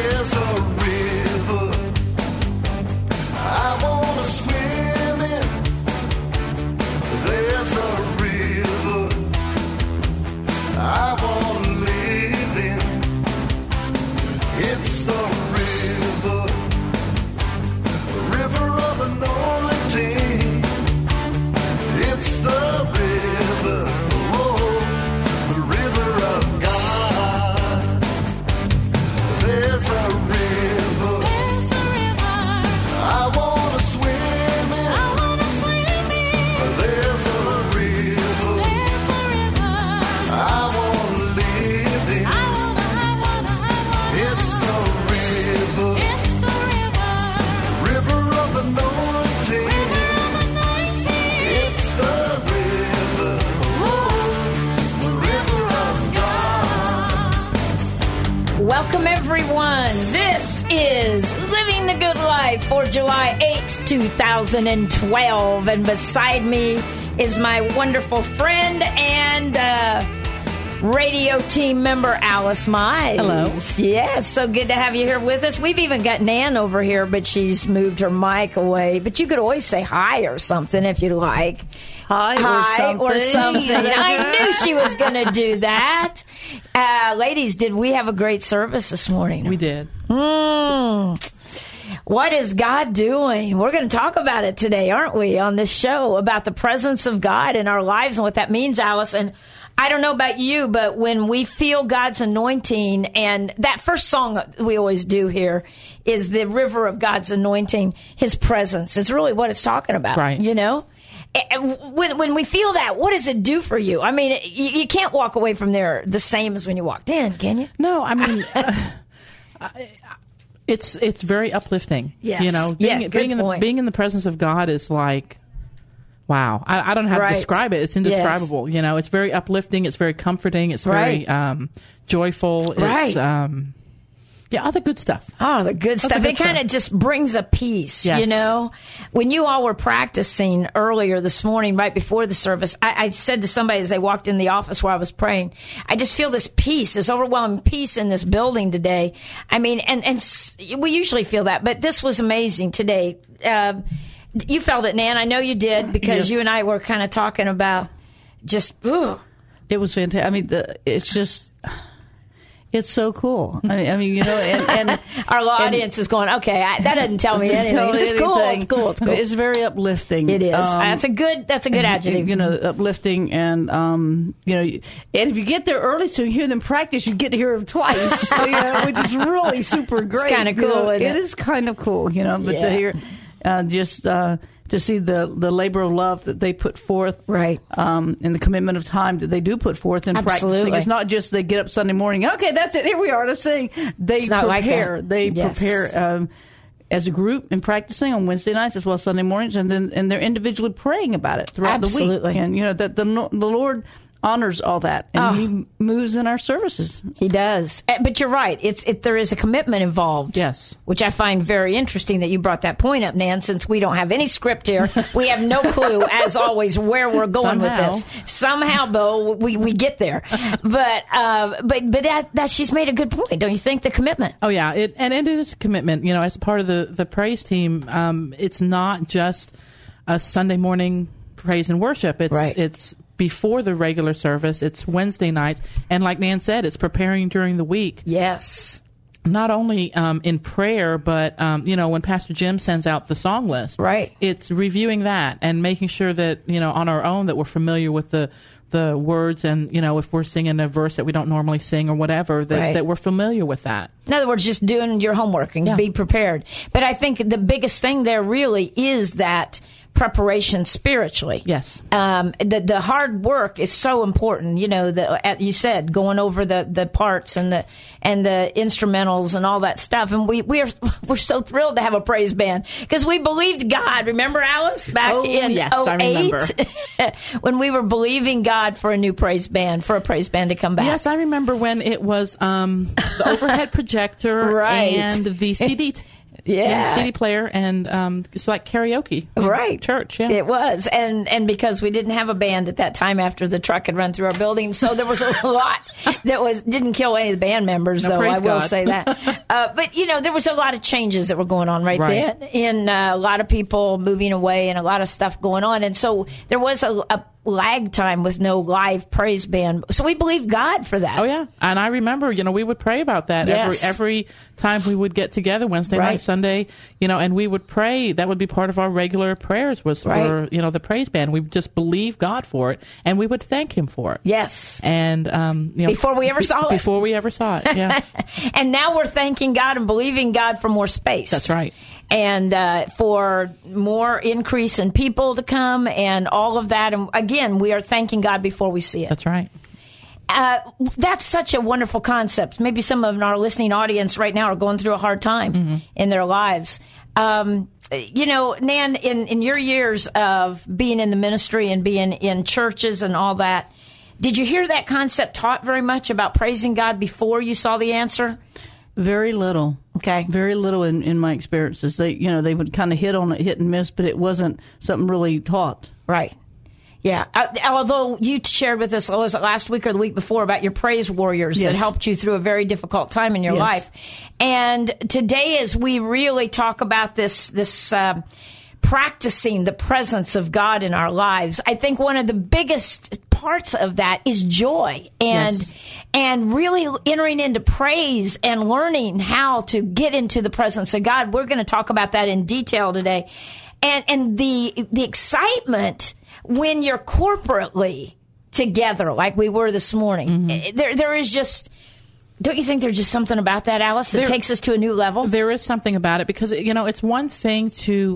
There's a river I want to swim in. There's a river I want to live in. It's the river of anointing. It's the river, oh, the river of God. There's a river I want to swim in. There's a river I want to live in. It's the river of anointing. It's the river, oh, the river of God. Welcome, everyone. This is Living the Good Life for July 8th, 2012. And beside me is my wonderful friend and radio team member, Alice Mize. Hello. Yes, so good to have you here with us. We've even got Nan over here, but she's moved her mic away. But you could always say hi or something if you like. Hi or something. I knew she was going to do that. Ladies, did we have a great service this morning? We did. What is God doing? We're going to talk about it today, aren't we, on this show, about the presence of God in our lives and what that means, Alice. And I don't know about you, but when we feel God's anointing, and that first song we always do here is the river of God's anointing, his presence. It's really what it's talking about, right? You know? When we feel that, what does it do for you? I mean, you can't walk away from there the same as when you walked in, can you? No, I mean, it's very uplifting. Yes. You know, being in the presence of God is like, wow. I don't know how to describe it. It's indescribable. Yes. You know, it's very uplifting. It's very comforting. It's very joyful. It's all the good stuff. Oh, the good stuff. It kind of just brings a peace, you know? When you all were practicing earlier this morning, right before the service, I said to somebody as they walked in the office where I was praying, I just feel this peace, this overwhelming peace in this building today. I mean, and we usually feel that, but this was amazing today. You felt it, Nan. I know you did, because you and I were kind of talking about just, ooh. It was fantastic. I mean, it's so cool. I mean, you know, and our audience is going, okay, that doesn't tell me anything. It's just cool. It's cool. It's cool. It's very uplifting. It is. That's a good adjective. You know, uplifting, and you know, and if you get there early, so you hear them practice, you get to hear them twice, you know, which is really super great. It's kind of cool. It is kind of cool, you know, but to hear to see the labor of love that they put forth, right, and the commitment of time that they do put forth in practicing. It's not just they get up Sunday morning, okay, that's it, here we are to sing. They prepare. Prepare as a group in practicing on Wednesday nights as well as Sunday mornings, and they're individually praying about it throughout the week. And you know that the Lord honors all that, and he moves in our services. He does. But you're right. There is a commitment involved. Yes. Which I find very interesting that you brought that point up, Nan, since we don't have any script here. We have no clue, as always, where we're going with this. Somehow, though, we get there. But that she's made a good point, don't you think, the commitment? Oh, yeah. It is a commitment. You know, as part of the praise team, it's not just a Sunday morning praise and worship. It's before the regular service. It's Wednesday nights. And like Nan said, it's preparing during the week. Yes. Not only in prayer, but, you know, when Pastor Jim sends out the song list, right, it's reviewing that and making sure that, you know, on our own that we're familiar with the words, and, you know, if we're singing a verse that we don't normally sing or whatever, that we're familiar with that. In other words, just doing your homework and be prepared. But I think the biggest thing there really is that preparation spiritually. Yes. The hard work is so important. You know, you said going over the parts and the instrumentals and all that stuff. And we're so thrilled to have a praise band because we believed God. Remember, Alice, back in 2008? I remember. When we were believing God for a praise band to come back. Yes, I remember when it was the overhead projector and the CD. CD player, and it's like karaoke. Right. Church, It was. And because we didn't have a band at that time after the truck had run through our building, so there was a lot that didn't kill any of the band members, though, I will say that. But, there was a lot of changes that were going on right then. And a lot of people moving away and a lot of stuff going on. And so there was a lag time with no live praise band. So we believe God for that. Oh, yeah. And I remember, we would pray about that every time we would get together, Wednesday night, Sunday, and we would pray. That would be part of our regular prayers was for, the praise band. We would just believe God for it, and we would thank Him for it. Yes. And, before we ever saw it. Before we ever saw it, yeah. And now we're thanking God and believing God for more space. That's right. And for more increase in people to come and all of that. And again, we are thanking God before we see it. That's right. That's such a wonderful concept. Maybe some of our listening audience right now are going through a hard time in their lives. Nan, in your years of being in the ministry and being in churches and all that, did you hear that concept taught very much about praising God before you saw the answer? Very little. Okay. Very little in my experiences. They would kind of hit on it, hit and miss, but it wasn't something really taught. Right. Yeah. Although you shared with us, was it last week or the week before, about your praise warriors that helped you through a very difficult time in your life. And today, as we really talk about this practicing the presence of God in our lives, I think one of the biggest parts of that is joy and really entering into praise and learning how to get into the presence of God. We're going to talk about that in detail today. And the excitement when you're corporately together like we were this morning. There is just... Don't you think there's just something about that, Alice, that takes us to a new level? There is something about it because, it's one thing to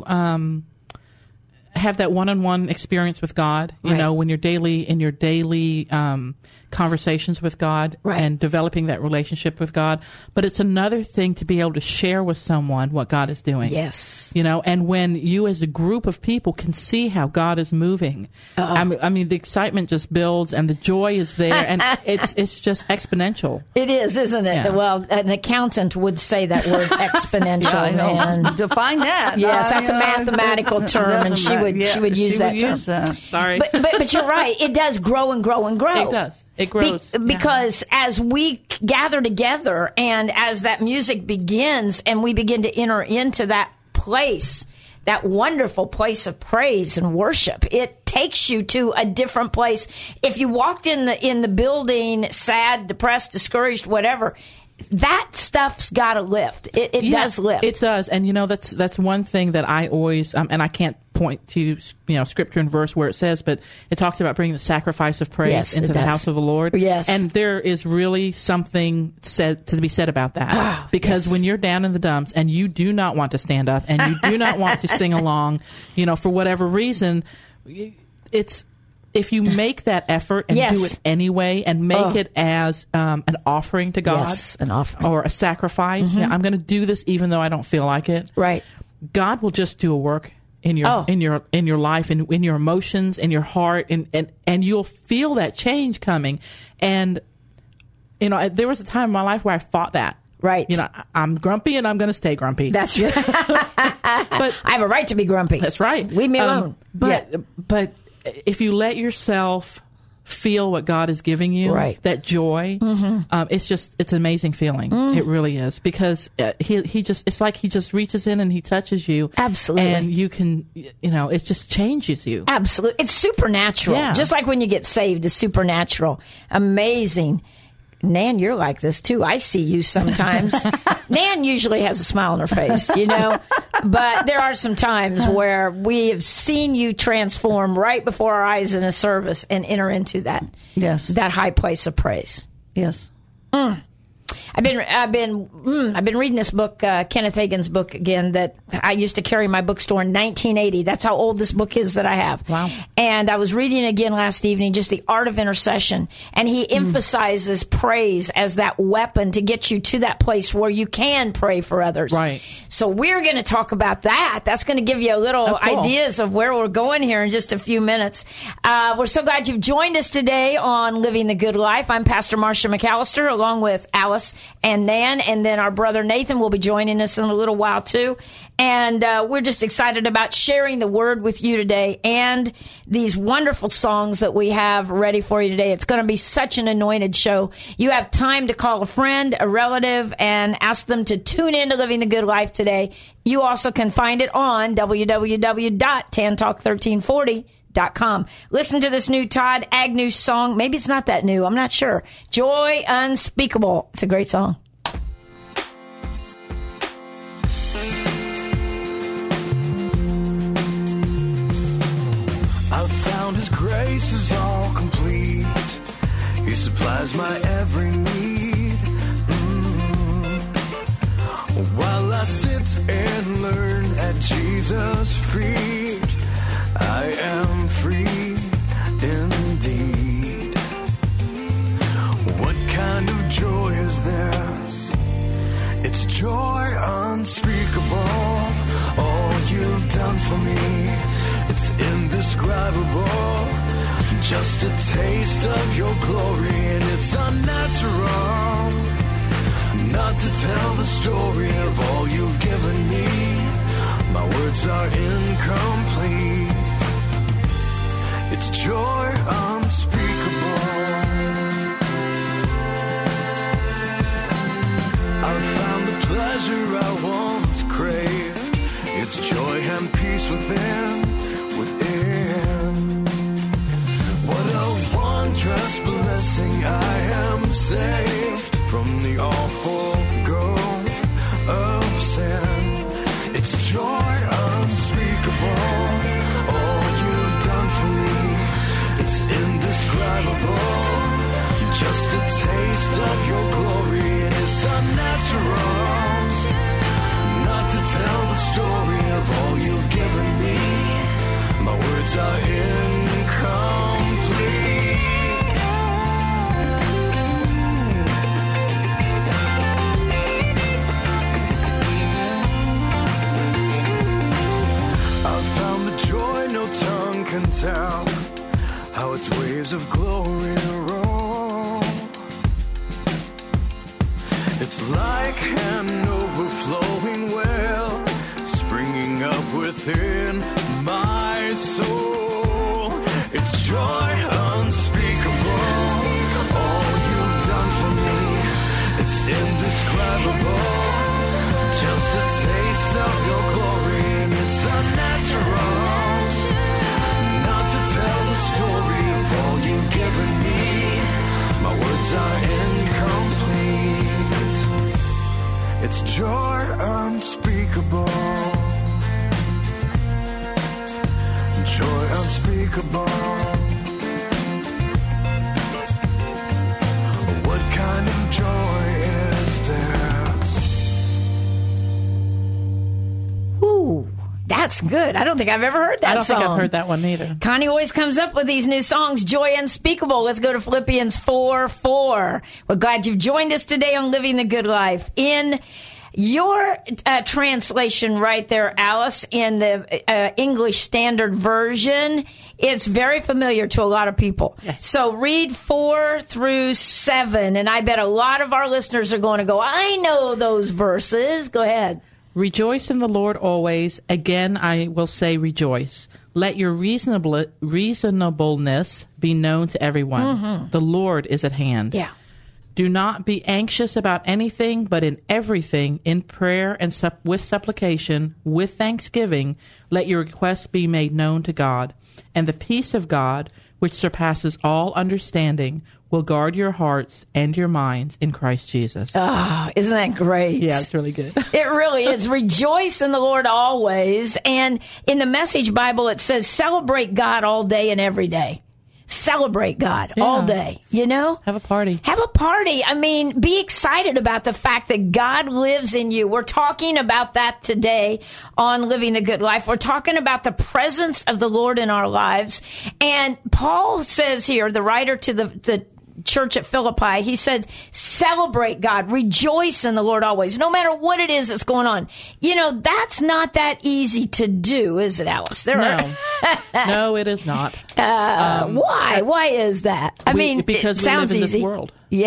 have that one-on-one experience with God, when you're in your daily conversations with God and developing that relationship with God. But it's another thing to be able to share with someone what God is doing. Yes. And when you as a group of people can see how God is moving, I mean, the excitement just builds and the joy is there and it's just exponential. It is, isn't it? Yeah. Well, an accountant would say that word exponential. And define that. Yes, that's a mathematical term, and she would use that term. Sorry. But you're right. It does grow and grow and grow. It does. It grows. Because as we gather together and as that music begins and we begin to enter into that place, that wonderful place of praise and worship, it takes you to a different place. If you walked in the building sad, depressed, discouraged, whatever, that stuff's got to lift. It does lift. It does. And, that's one thing that I always, and I can't point to, scripture and verse where it says, but it talks about bringing the sacrifice of praise into the house of the Lord. Yes. And there is really something to be said about that. Because when you're down in the dumps and you do not want to stand up and you do not want to sing along, for whatever reason, if you make that effort and do it anyway and make it as an offering to God, an offering or a sacrifice, I'm going to do this even though I don't feel like it. Right. God will just do a work in your in your life and in your emotions, in your heart, and you'll feel that change coming. And there was a time in my life where I fought that. Right. I'm grumpy and I'm going to stay grumpy. That's right. But I have a right to be grumpy. That's right. Leave me alone. But if you let yourself feel what God is giving you, that joy, it's an amazing feeling. It really is, because it's like he just reaches in and he touches you. Absolutely. And you can, it just changes you. Absolutely. It's supernatural. Yeah. Just like when you get saved, it's supernatural. Amazing. Nan, you're like this too. I see you sometimes. Nan usually has a smile on her face, but there are some times where we have seen you transform right before our eyes in a service and enter into that high place of praise. Yes. I've been reading this book, Kenneth Hagin's book again, that I used to carry in my bookstore in 1980. That's how old this book is that I have. Wow. And I was reading it again last evening, just the art of intercession. And he emphasizes praise as that weapon to get you to that place where you can pray for others. Right. So we're going to talk about that. That's going to give you a little ideas of where we're going here in just a few minutes. We're so glad you've joined us today on Living the Good Life. I'm Pastor Marsha McAllister, along with Alice and Nan, and then our brother Nathan will be joining us in a little while too. And we're just excited about sharing the word with you today and these wonderful songs that we have ready for you today. It's going to be such an anointed show. You have time to call a friend, a relative, and ask them to tune in to Living the Good Life today. You also can find it on www.tantalk1340.com. Listen to this new Todd Agnew song. Maybe it's not that new. I'm not sure. Joy Unspeakable. It's a great song. I've found His grace is all complete. He supplies my every need. While I sit and learn at Jesus' feet, I am free indeed. What kind of joy is this? It's joy unspeakable. All you've done for me, it's indescribable. Just a taste of your glory, and it's unnatural not to tell the story of all you've given me. My words are incomplete. It's joy unspeakable. I've found the pleasure I once craved. It's joy and peace within. What a wondrous blessing. I am saved from the awful gulf of sin. It's joy unspeakable. All you've done for me, it's indescribable. Just a taste of your glory, and it's unnatural not to tell the story of all you've given me. My words are incomplete. I've found the joy no tongue can tell, how its waves of glory roll. It's like an overflowing well, springing up within my soul. It's joy unspeakable. All you've done for me, it's indescribable. Just a taste of your glory, and it's unnatural not to tell the story of all you've given me. My words are incomplete. It's joy unspeakable. Joy unspeakable. What kind of joy is this? Ooh, that's good. I don't think I've ever heard that song. I don't think I've heard that one either. Connie always comes up with these new songs, Joy Unspeakable. Let's go to Philippians 4:4. We're glad you've joined us today on Living the Good Life. In your translation right there, Alice, in the English Standard Version, it's very familiar to a lot of people. Yes. So read 4 through 7, and I bet a lot of our listeners are going to go, I know those verses. Go ahead. Rejoice in the Lord always. Again, I will say rejoice. Let your reasonableness be known to everyone. Mm-hmm. The Lord is at hand. Yeah. Do not be anxious about anything, but in everything, in prayer and with supplication, with thanksgiving, let your requests be made known to God. And the peace of God, which surpasses all understanding, will guard your hearts and your minds in Christ Jesus. Ah, isn't that great? Yeah, it's really good. It really is. Rejoice in the Lord always. And in the Message Bible, it says, celebrate God all day and every day. Celebrate God all day, you know? Have a party. Have a party. I mean, be excited about the fact that God lives in you. We're talking about that today on Living the Good Life. We're talking about the presence of the Lord in our lives. And Paul says here, the writer to the church at Philippi, he said, celebrate God, rejoice in the Lord always, no matter what it is that's going on. You know, that's not that easy to do, is it, Alice? No, it is not. Why? Why is that? I mean, because it sounds we live in easy. This world. Yeah.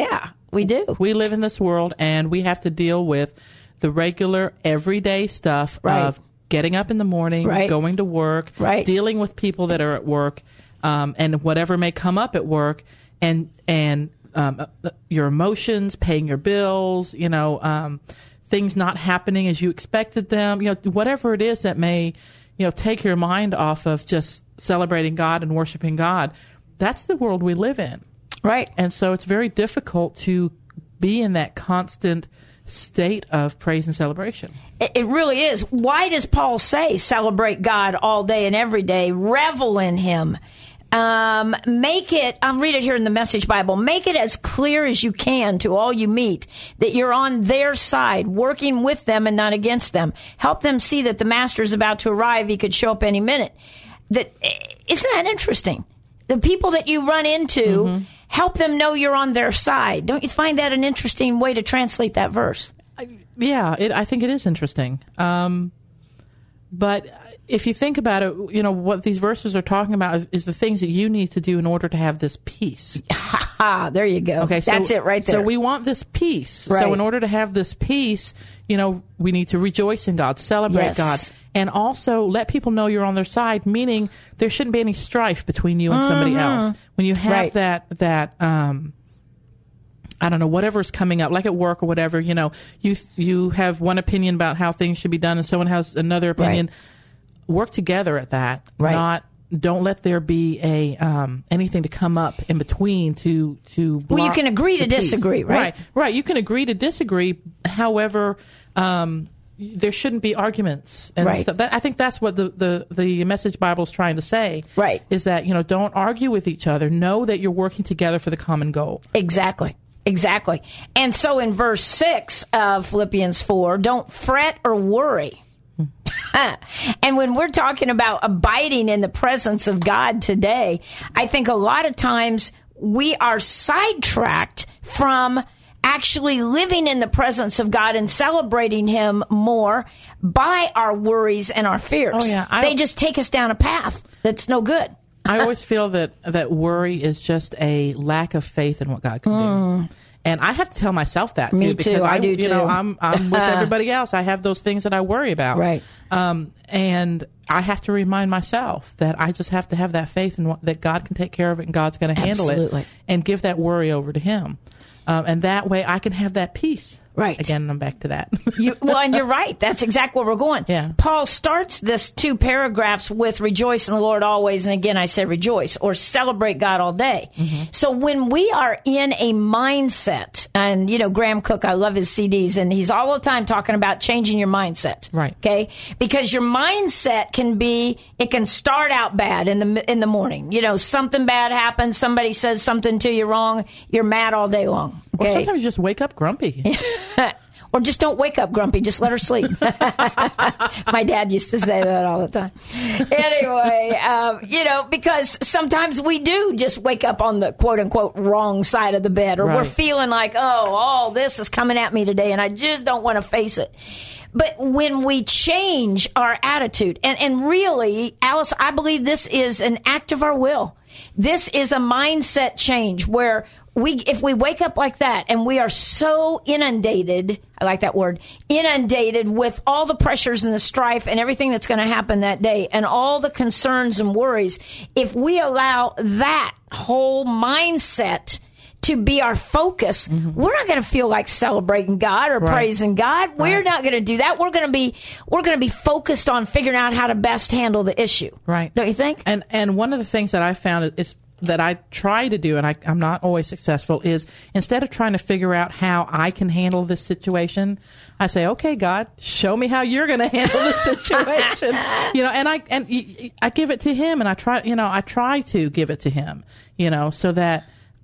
We do. We live in this world, and we have to deal with the regular, everyday stuff of getting up in the morning, going to work, dealing with people that are at work, and whatever may come up at work, and your emotions, paying your bills, things not happening as you expected them, whatever it is that may, take your mind off of just celebrating God and worshiping God. That's the world we live in. Right. And so it's very difficult to be in that constant state of praise and celebration. It really is. Why does Paul say celebrate God all day and every day, revel in him? Make it, I'll read it here in the Message Bible, make it as clear as you can to all you meet that you're on their side, working with them and not against them. Help them see that the master is about to arrive. He could show up any minute. Isn't that interesting? The people that you run into, help them know you're on their side. Don't you find that an interesting way to translate that verse? Yeah, I think it is interesting. But if you think about it, what these verses are talking about is the things that you need to do in order to have this peace. There you go. Okay, that's it right there. So we want this peace. Right. So in order to have this peace, we need to rejoice in God, celebrate God, and also let people know you're on their side, meaning there shouldn't be any strife between you and somebody else. When you have that I don't know, whatever's coming up, like at work or whatever, you have one opinion about how things should be done and someone has another opinion. Right. Work together at that. Right. Don't let there be anything to come up in between to block. Well, you can agree to disagree, right? Right. You can agree to disagree. However, there shouldn't be arguments. And stuff. I think that's what the Message Bible is trying to say. Right. Is that, don't argue with each other. Know that you're working together for the common goal. Exactly. And so in verse 6 of Philippians 4, don't fret or worry. And when we're talking about abiding in the presence of God today, I think a lot of times we are sidetracked from actually living in the presence of God and celebrating Him more by our worries and our fears. Oh, yeah. They just take us down a path that's no good. I always feel that worry is just a lack of faith in what God can do. And I have to tell myself that, too. Me too. Because I do, too. I'm with everybody else. I have those things that I worry about. Right. And I have to remind myself that I just have to have that faith in that God can take care of it and God's going to handle it. And give that worry over to Him. And that way I can have that peace. Right. Again, I'm back to that. And you're right. That's exactly where we're going. Yeah. Paul starts this 2 paragraphs with rejoice in the Lord always. And again, I say rejoice or celebrate God all day. Mm-hmm. So when we are in a mindset, and, Graham Cook, I love his CDs, and he's all the time talking about changing your mindset. Right. Okay. Because your mindset can start out bad in the morning. Something bad happens. Somebody says something to you wrong. You're mad all day long. Okay? Or sometimes you just wake up grumpy. Or just don't wake up grumpy. Just let her sleep. My dad used to say that all the time. Anyway, because sometimes we do just wake up on the quote-unquote wrong side of the bed. Or we're feeling like, all this is coming at me today, and I just don't want to face it. But when we change our attitude, and really, Alice, I believe this is an act of our will. This is a mindset change where if we wake up like that and we are so inundated, I like that word, inundated with all the pressures and the strife and everything that's going to happen that day and all the concerns and worries, if we allow that whole mindset to be our focus, we're not going to feel like celebrating God or praising God. We're not going to do that. We're going to be focused on figuring out how to best handle the issue. Right. Don't you think? And one of the things that I found is that I try to do, and I'm not always successful, is instead of trying to figure out how I can handle this situation, I say, okay, God, show me how you're going to handle the situation. And I give it to Him, and I try to give it to Him, so that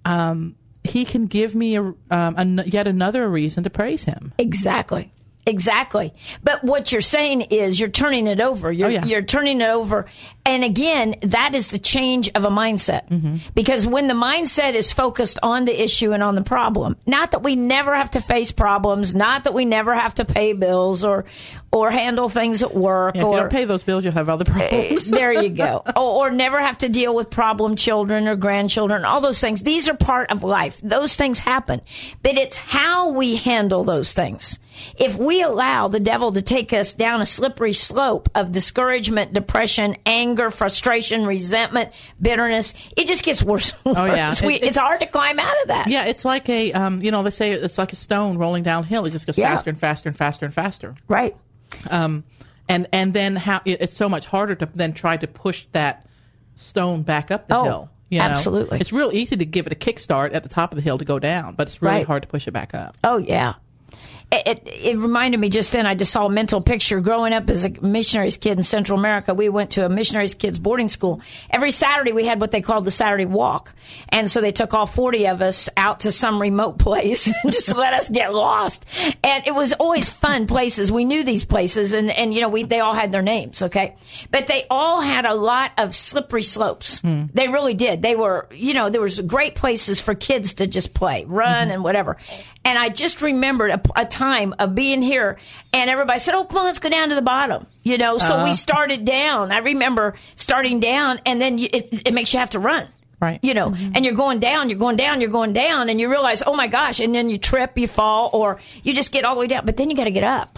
He can give me yet another reason to praise Him. Exactly. But what you're saying is you're turning it over. You're turning it over And again, that is the change of a mindset. Mm-hmm. Because when the mindset is focused on the issue and on the problem, not that we never have to face problems, not that we never have to pay bills or handle things at work. Yeah, if you don't pay those bills, you'll have other problems. There you go. Or never have to deal with problem children or grandchildren, all those things. These are part of life. Those things happen. But it's how we handle those things. If we allow the devil to take us down a slippery slope of discouragement, depression, anger, frustration, resentment, bitterness, it just gets worse and worse. Oh, yeah. It's hard to climb out of that. Yeah, it's like they say it's like a stone rolling downhill. It just goes faster and faster and faster and faster. Right. And then how it's so much harder to then try to push that stone back up the hill. Absolutely. It's real easy to give it a kickstart at the top of the hill to go down, but it's really hard to push it back up. Oh, yeah. It reminded me just then, I just saw a mental picture. Growing up as a missionaries kid in Central America, we went to a missionaries kids boarding school. Every Saturday we had what they called the Saturday walk. And so they took all 40 of us out to some remote place and just let us get lost. And it was always fun places. We knew these places and they all had their names, okay? But they all had a lot of slippery slopes. They really did. They were, there was great places for kids to just play, run and whatever. And I just remembered a time of being here, and everybody said, "Oh, come on, let's go down to the bottom." So we started down. I remember starting down, and then it makes you have to run. Right. And you're going down, and you realize, oh my gosh, and then you trip, you fall, or you just get all the way down, but then you got to get up.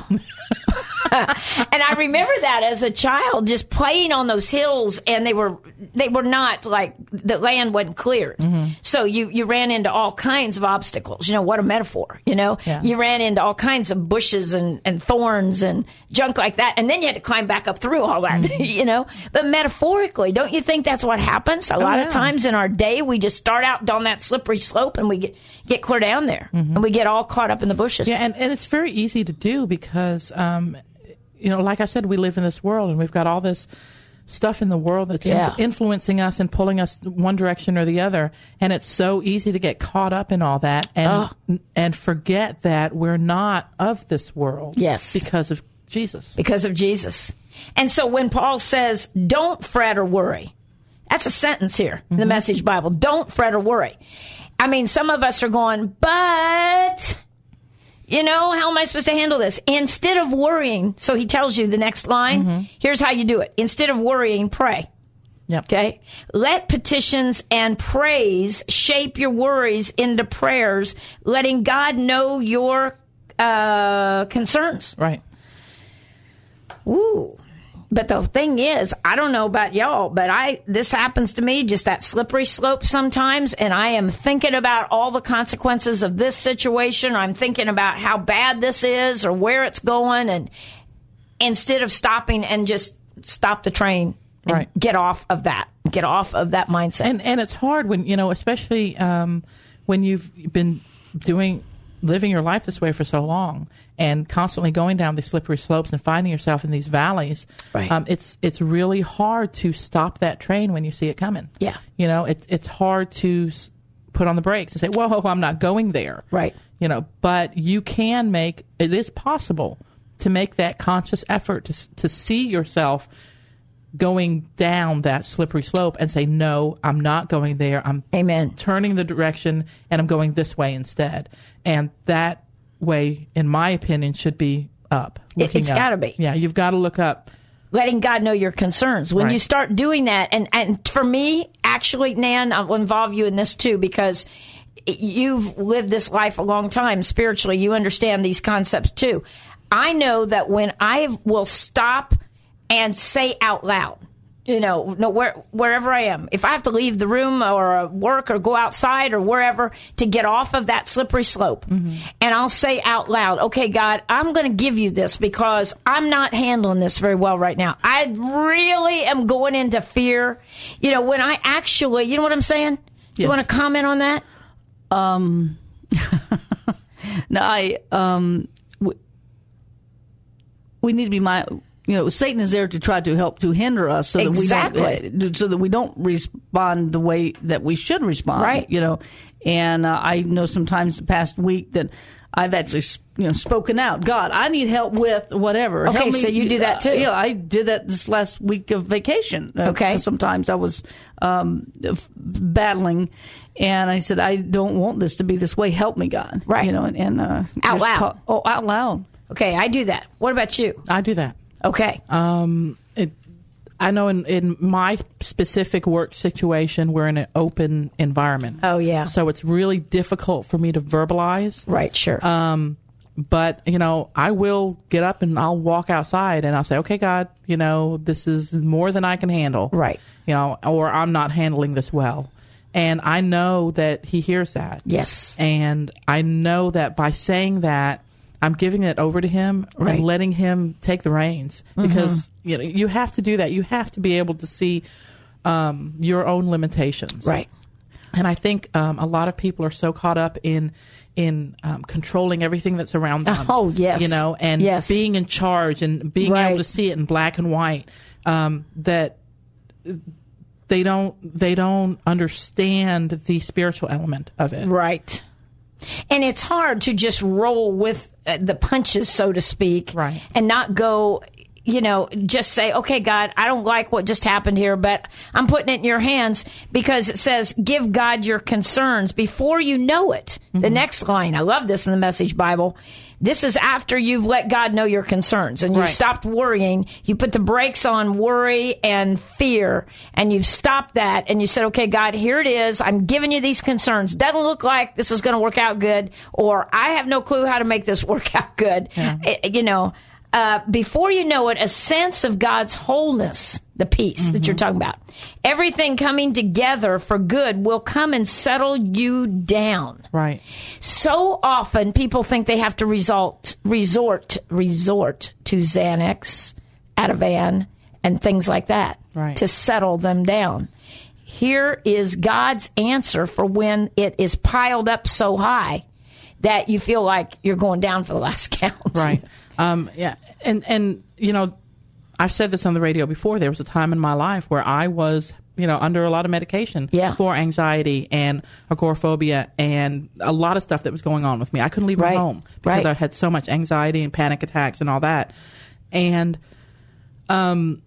And I remember that as a child, just playing on those hills, and they were not like the land wasn't cleared. Mm-hmm. So you ran into all kinds of obstacles. What a metaphor, Yeah. You ran into all kinds of bushes and thorns and junk like that. And then you had to climb back up through all that, But metaphorically, don't you think that's what happens? A lot of times in our day, we just start out on that slippery slope and we get clear down there and we get all caught up in the bushes. Yeah. And it's very easy to do because, like I said, we live in this world and we've got all this stuff in the world that's influencing us and pulling us one direction or the other. And it's so easy to get caught up in all that and forget that we're not of this world. Yes. Because of Jesus. Because of Jesus. And so when Paul says, don't fret or worry, that's a sentence here in the Message Bible. Don't fret or worry. I mean, some of us are going, but... how am I supposed to handle this? Instead of worrying, so he tells you the next line, here's how you do it. Instead of worrying, pray. Yep. Okay? Let petitions and praise shape your worries into prayers, letting God know your concerns. Right. Ooh. But the thing is, I don't know about y'all, but this happens to me, just that slippery slope sometimes, and I am thinking about all the consequences of this situation, or I'm thinking about how bad this is or where it's going, and instead of stopping and just stop the train and get off of that mindset. And it's hard when, especially when you've been living your life this way for so long and constantly going down these slippery slopes and finding yourself in these valleys. Right. It's really hard to stop that train when you see it coming. Yeah. It's hard to put on the brakes and say, whoa, I'm not going there. Right. But it is possible to make that conscious effort to see yourself going down that slippery slope and say, no, I'm not going there. I'm turning the direction and I'm going this way instead. And that way, in my opinion, should be up. It's got to be. Yeah, you've got to look up. Letting God know your concerns. When you start doing that, and for me, actually, Nan, I'll involve you in this too, because you've lived this life a long time spiritually. You understand these concepts too. I know that when I will stop and say out loud, wherever I am, if I have to leave the room or work or go outside or wherever to get off of that slippery slope, and I'll say out loud, okay, God, I'm going to give you this because I'm not handling this very well right now. I really am going into fear. When I actually, you know what I'm saying? Yes. You want to comment on that? No, we need to be Satan is there to try to help to hinder us so that we don't respond the way that we should respond. Right. And I know sometimes the past week that I've actually, spoken out. God, I need help with whatever. Okay, so you do that too. Yeah, I did that this last week of vacation. Okay. Because sometimes I was battling, and I said, I don't want this to be this way. Help me, God. Right. And out loud. Out loud. Okay, I do that. What about you? I do that. Okay. I know in my specific work situation, we're in an open environment. Oh, yeah. So it's really difficult for me to verbalize. Right, sure. But, I will get up and I'll walk outside and I'll say, okay, God, this is more than I can handle. Right. Or I'm not handling this well. And I know that he hears that. Yes. And I know that by saying that, I'm giving it over to him and letting him take the reins, because you have to do that. You have to be able to see your own limitations. Right. And I think a lot of people are so caught up in controlling everything that's around them. Oh, yes. And being in charge and being able to see it in black and white, that they don't understand the spiritual element of it. Right. And it's hard to just roll with the punches, so to speak, right, and not go, just say, okay, God, I don't like what just happened here, but I'm putting it in your hands, because it says, give God your concerns before you know it. Mm-hmm. The next line, I love this in the Message Bible. This is after you've let God know your concerns and you've stopped worrying. You put the brakes on worry and fear, and you've stopped that, and you said, okay, God, here it is. I'm giving you these concerns. Doesn't look like this is going to work out good, or I have no clue how to make this work out good. Yeah. Before you know it, a sense of God's wholeness, the peace that you're talking about, everything coming together for good will come and settle you down. Right. So often people think they have to resort to Xanax, Ativan, and things like that to settle them down. Here is God's answer for when it is piled up so high that you feel like you're going down for the last count. Right. Yeah. And I've said this on the radio before. There was a time in my life where I was, under a lot of medication for anxiety and agoraphobia and a lot of stuff that was going on with me. I couldn't leave my home because I had so much anxiety and panic attacks and all that. And I'm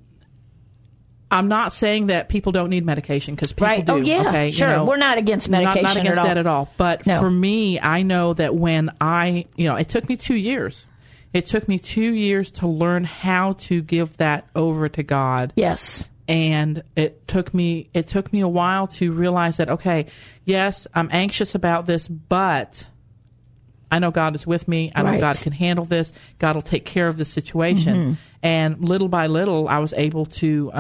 not saying that people don't need medication, because people do. Oh, yeah. Okay? Sure. We're not against medication not against that at all. But for me, I know that when it took me 2 years. It took me 2 years to learn how to give that over to God. Yes. And it took me a while to realize that, okay, yes, I'm anxious about this, but I know God is with me. I know God can handle this. God will take care of the situation. Mm-hmm. And little by little, I was able to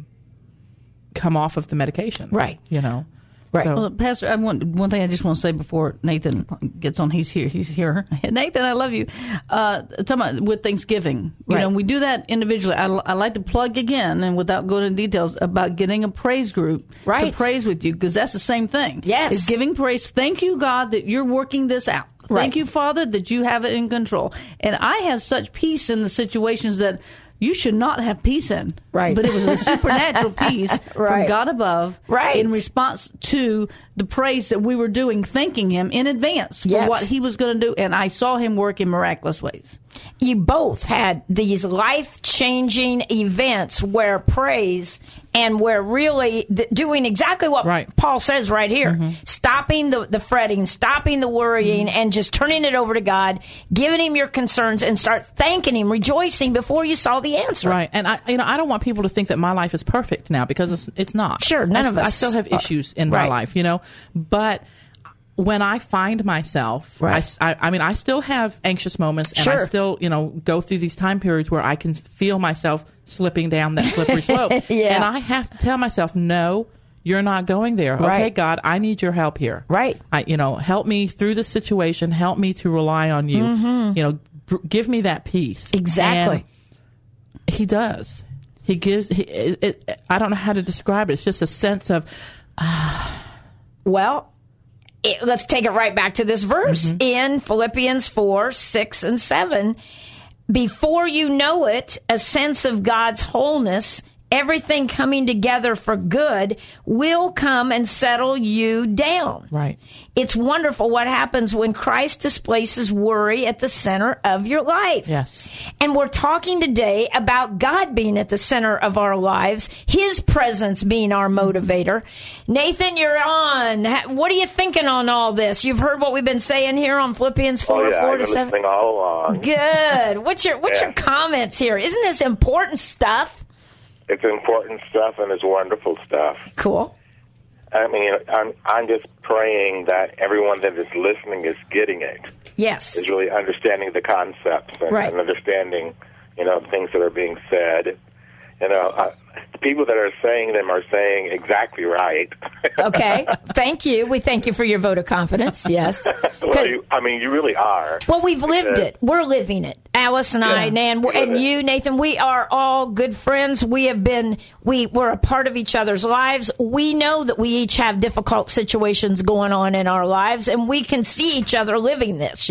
come off of the medication. Right. Right. So, well, Pastor, one thing I just want to say before Nathan gets on. He's here. Nathan, I love you. Talking about with Thanksgiving, we do that individually. I like to plug again, and without going into details, about getting a praise group to praise with you, because that's the same thing. Yes. It's giving praise. Thank you, God, that you're working this out. Thank you, Father, that you have it in control. And I have such peace in the situations that you should not have peace in. Right. But it was a supernatural peace from God above in response to the praise that we were doing, thanking him in advance for what he was going to do. And I saw him work in miraculous ways. You both had these life-changing events where praise and where really doing exactly what Paul says right here, stopping the fretting, stopping the worrying, and just turning it over to God, giving him your concerns, and start thanking him, rejoicing before you saw the answer. Right. And I don't want people to think that my life is perfect now, because it's not. Sure, none of us. I still have issues in my life, but when I find myself, I still have anxious moments, and I still, go through these time periods where I can feel myself slipping down that slippery slope. And I have to tell myself, no, you're not going there. Okay, God, I need your help here. Right. Help me through the situation. Help me to rely on you. Mm-hmm. Give me that peace. Exactly. And he does. He gives, I don't know how to describe it. It's just a sense of, let's take it right back to this verse in Philippians 4, 6, and 7. Before you know it, a sense of God's wholeness everything coming together for good will come and settle you down. Right. It's wonderful what happens when Christ displaces worry at the center of your life. Yes. And we're talking today about God being at the center of our lives, His presence being our motivator. Nathan, you're on. What are you thinking on all this? You've heard what we've been saying here on Philippians 4, 4 to 7. Listening all along. Good. What's your comments here? Isn't this important stuff? It's important stuff, and it's wonderful stuff. Cool. I mean, I'm just praying that everyone that is listening is getting it. Yes. Is really understanding the concepts and understanding, things that are being said. The people that are saying them are saying exactly right. Okay. Thank you. We thank you for your vote of confidence. Yes. Well, you really are. Well, we've lived it. We're living it. Alice and I, Nan, and you, Nathan, we are all good friends. We're a part of each other's lives. We know that we each have difficult situations going on in our lives, and we can see each other living this,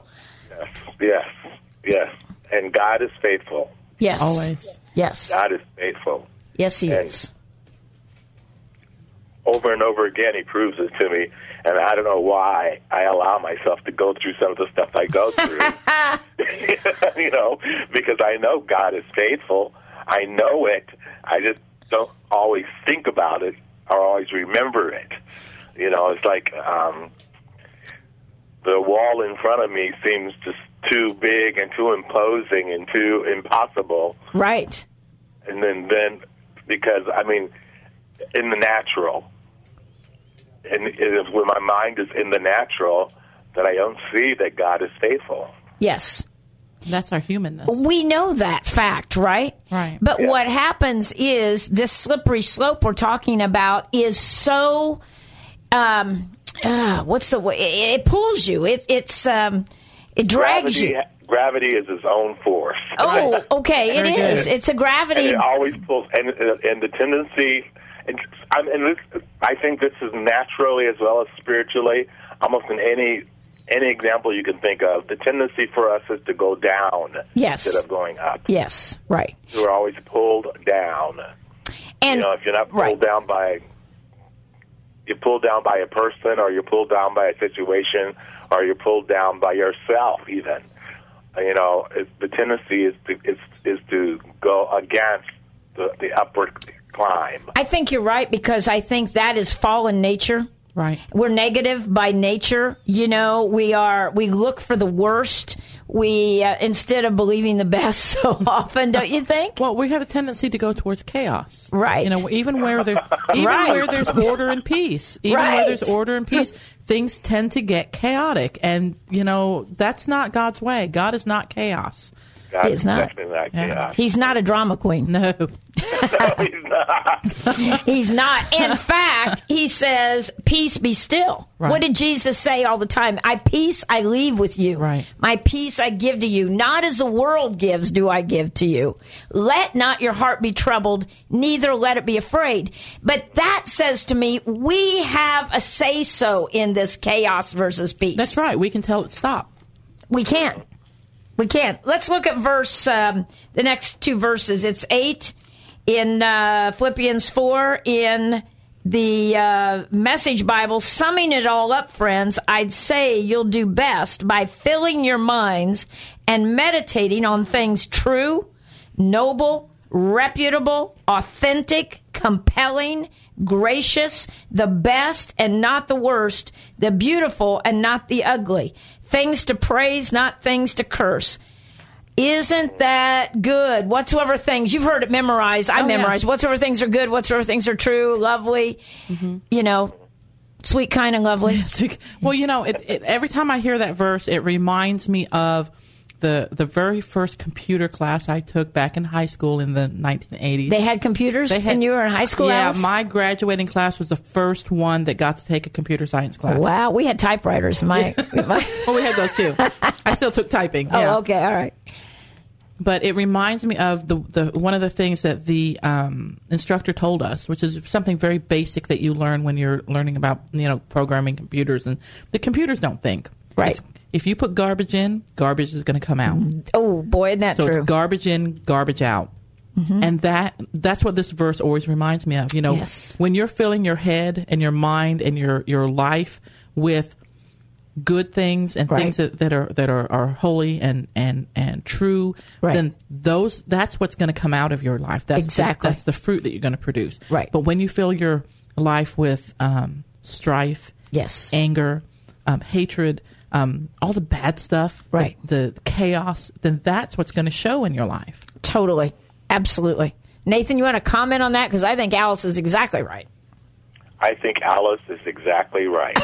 Yes. And God is faithful. Yes. Always. Yes. God is faithful. Yes, He is. Over and over again, He proves it to me, and I don't know why I allow myself to go through some of the stuff I go through. Because I know God is faithful. I know it. I just don't always think about it or always remember it. It's like the wall in front of me seems just too big and too imposing and too impossible. Right. And then because, in the natural, and it is when my mind is in the natural that I don't see that God is faithful. Yes. That's our humanness. We know that fact, right? Right. But what happens is this slippery slope we're talking about is so, what's the way? It pulls you. It drags you. Gravity is its own force. Oh, okay. It is. Good. It's a gravity. And it always pulls. And the tendency, I think this is naturally as well as spiritually, almost in any example you can think of, the tendency for us is to go down instead of going up. Yes, right. We're always pulled down. And if you're not pulled down by, you're pulled down by a person, or you're pulled down by a situation, or you're pulled down by yourself even. The tendency is to go against the upward climb. I think you're right, because I think that is fallen nature. Right. We're negative by nature. We look for the worst. We, instead of believing the best so often, don't you think? Well, we have a tendency to go towards chaos. Right. Even where where there's order and peace, things tend to get chaotic. And, that's not God's way. God is not chaos. God is definitely not chaos. He's not a drama queen. No. No, he's not. He's not. In fact, he says, peace be still. Right. What did Jesus say all the time? Peace I leave with you. Right. My peace I give to you. Not as the world gives do I give to you. Let not your heart be troubled, neither let it be afraid. But that says to me, we have a say-so in this chaos versus peace. That's right. We can tell it stop. We can. We can. Let's look at the next two verses. It's 8 in Philippians 4 in the Message Bible. Summing it all up, friends, I'd say you'll do best by filling your minds and meditating on things true, noble, reputable, authentic, compelling, gracious, the best and not the worst, the beautiful and not the ugly. Things to praise, not things to curse. Isn't that good? Whatsoever things, you've heard it memorized. I memorized. Yeah. Whatsoever things are good, whatsoever things are true, lovely, sweet, kind, and lovely. Well, every time I hear that verse, it reminds me of the very first computer class I took back in high school in the 1980s. They had computers when you were in high school? Yeah, Alice? My graduating class was the first one that got to take a computer science class. Wow, we had typewriters. Well, we had those too. I still took typing. Yeah. Oh, okay, all right. But it reminds me of the one of the things that the instructor told us, which is something very basic that you learn when you're learning about programming computers, and the computers don't think. Right. If you put garbage in, garbage is going to come out. Oh boy, isn't that true? So it's garbage in, garbage out. Mm-hmm. And that's what this verse always reminds me of. You know, yes. When you're filling your head and your mind and your life with good things and right. things that are holy and true, right. then that's what's going to come out of your life. That's exactly. That's the fruit that you're going to produce. Right. But when you fill your life with strife, yes, anger, hatred, all the bad stuff, right. the chaos, then that's what's going to show in your life. Totally. Absolutely. Nathan, you want to comment on that? Because I think Alice is exactly right. I think Alice is exactly right.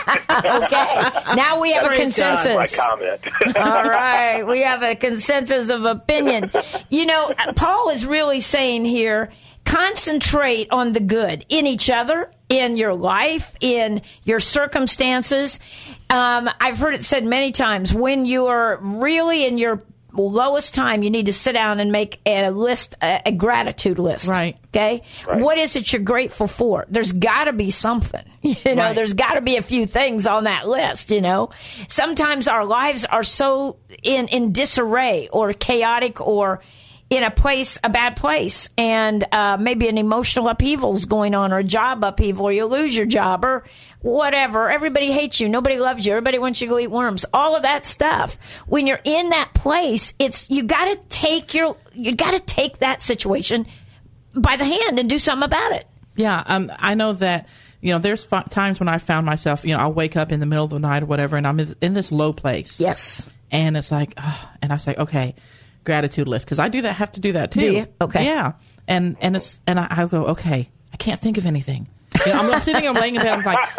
Okay. Now we have a consensus. My comment. All right. We have a consensus of opinion. You know, Paul is really saying here, concentrate on the good in each other, in your life, in your circumstances. I've heard it said many times, when you are really in your lowest time, you need to sit down and make a list, a gratitude list. Right. Okay. Right. What is it you're grateful for? There's got to be something. You know, right. There's got to be a few things on that list. You know, sometimes our lives are so in disarray or chaotic or in a bad place, and maybe an emotional upheaval's going on, or a job upheaval, or you lose your job, or whatever. Everybody hates you. Nobody loves you. Everybody wants you to go eat worms. All of that stuff. When you're in that place, you got to take that situation by the hand and do something about it. Yeah, I know that. You know, there's times when I found myself. You know, I'll wake up in the middle of the night or whatever, and I'm in this low place. Yes, and it's like, and I say, okay. Gratitude list, because I have to do that too. Do you? Okay. Yeah, and I go, okay, I can't think of anything. You know, I'm sitting, I'm laying in bed, I'm like,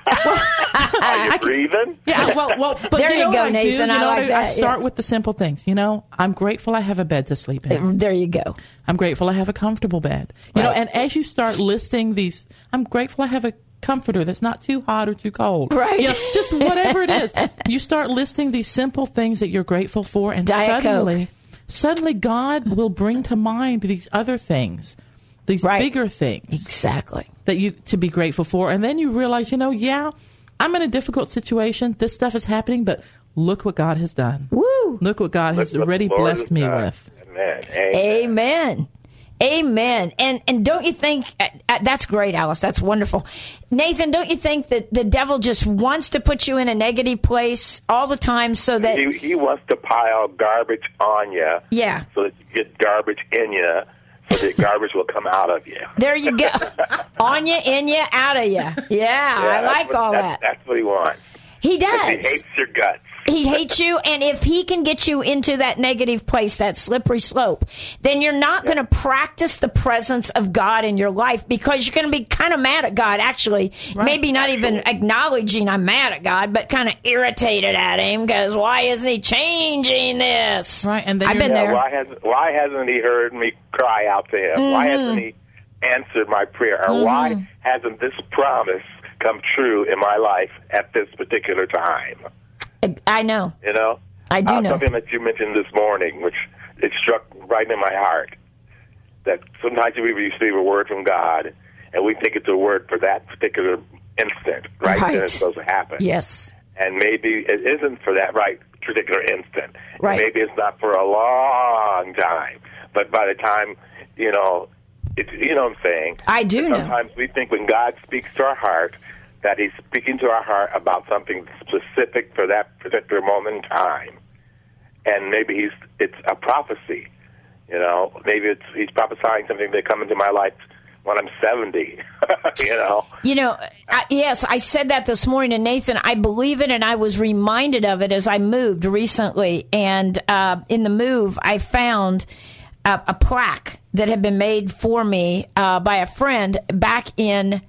are you breathing? Yeah, well, but there you know go, what Nathan. I do? You know like I start with the simple things. You know, I'm grateful I have a bed to sleep in. There you go. I'm grateful I have a comfortable bed. You know, and as you start listing these, I'm grateful I have a comforter that's not too hot or too cold. Right. You know, just whatever it is. You start listing these simple things that you're grateful for, and suddenly God will bring to mind these other things, these right. bigger things. Exactly. That you to be grateful for. And then you realize, you know, yeah, I'm in a difficult situation. This stuff is happening, but look what God has done. Woo! Look what God has already blessed me with. Amen. Amen. Amen. And don't you think, that's great, Alice. That's wonderful. Nathan, don't you think that the devil just wants to put you in a negative place all the time so that... He wants to pile garbage on you. Yeah. So that you get garbage in you, so that garbage will come out of you. There you go. On you, in you, out of you. Yeah, I like all that. That's what he wants. He does. He hates your guts. He hates you, and if he can get you into that negative place, that slippery slope, then you're not going to practice the presence of God in your life, because you're going to be kind of mad at God, actually. Right. Maybe not even acknowledging I'm mad at God, but kind of irritated at him, because why isn't he changing this? Right, and then I've been there. Why hasn't he heard me cry out to him? Mm-hmm. Why hasn't he answered my prayer? Or why hasn't this promise come true in my life at this particular time? I know. You know? I do know. Something that you mentioned this morning, which it struck right in my heart, that sometimes we receive a word from God, and we think it's a word for that particular instant, right? Then it's supposed to happen. Yes. And maybe it isn't for that particular instant. Right. Maybe it's not for a long time. But by the time, you know what I'm saying? I do know. Sometimes we think when God speaks to our heart, that he's speaking to our heart about something specific for that particular moment in time. And maybe it's a prophecy. You know, maybe he's prophesying something that come into my life when I'm 70, you know. You know, yes, I said that this morning to Nathan. I believe it, and I was reminded of it as I moved recently. And in the move, I found a plaque that had been made for me by a friend back in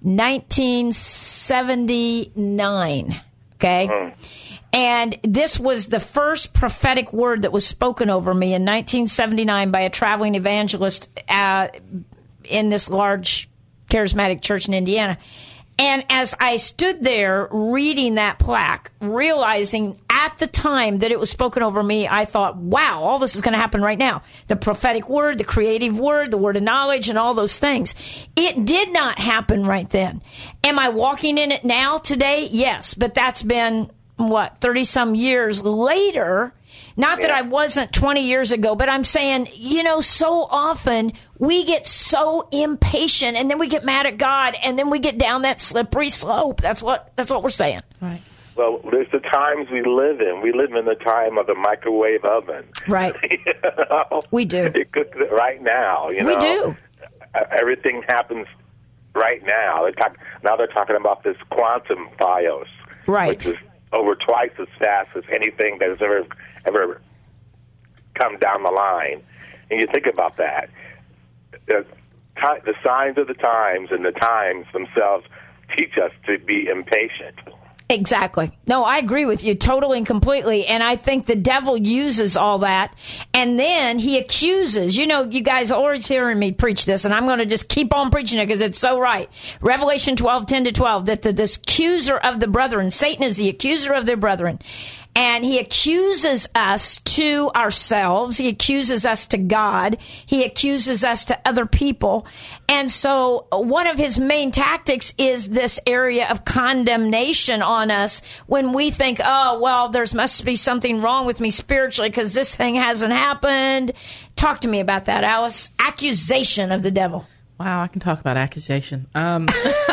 1979, okay? And this was the first prophetic word that was spoken over me in 1979 by a traveling evangelist in this large charismatic church in Indiana. And as I stood there reading that plaque, realizing at the time that it was spoken over me, I thought, wow, all this is going to happen right now. The prophetic word, the creative word, the word of knowledge, and all those things. It did not happen right then. Am I walking in it now today? Yes, but that's been 30-some years later. Not that I wasn't 20 years ago, but I'm saying, so often we get so impatient and then we get mad at God and then we get down that slippery slope. That's what we're saying. Right. Well, there's the times we live in. We live in the time of the microwave oven. Right. We do. It cooks it right now. We do. Everything happens right now. Now they're talking about this quantum bios, right, which is over twice as fast as anything that has ever come down the line. And you think about that. The signs of the times and the times themselves teach us to be impatient. Exactly. No, I agree with you totally and completely. And I think the devil uses all that. And then he accuses. You guys are always hearing me preach this, and I'm going to just keep on preaching it because it's so right. Revelation 12:10-12, that this accuser of the brethren, Satan is the accuser of their brethren. And he accuses us to ourselves. He accuses us to God. He accuses us to other people. And so one of his main tactics is this area of condemnation on us when we think, oh, well, there must be something wrong with me spiritually because this thing hasn't happened. Talk to me about that, Alice. Accusation of the devil. Wow, I can talk about accusation. Okay.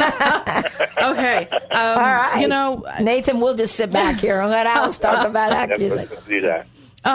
All right. Nathan, we'll just sit back here and let Alice talk about accusation. Let's do that.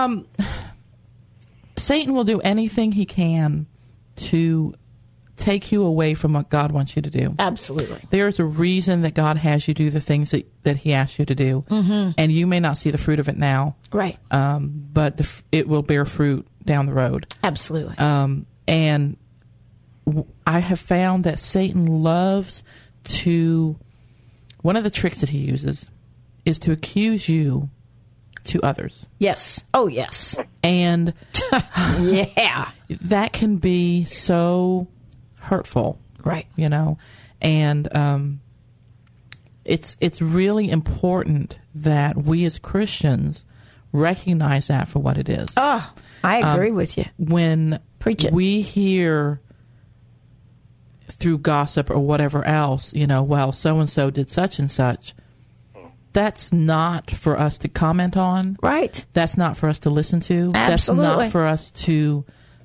Satan will do anything he can to take you away from what God wants you to do. Absolutely. There's a reason that God has you do the things that he asks you to do. Mm-hmm. And you may not see the fruit of it now. Right. But it will bear fruit down the road. Absolutely. And I have found that Satan loves to, one of the tricks that he uses is to accuse you to others. Yes. Oh, yes. And yeah, that can be so hurtful. Right. And it's really important that we as Christians recognize that for what it is. Oh, I agree with you. When we hear through gossip or whatever else, well, so-and-so did such and such, that's not for us to comment on. Right. That's not for us to listen to. Absolutely. That's not for us to...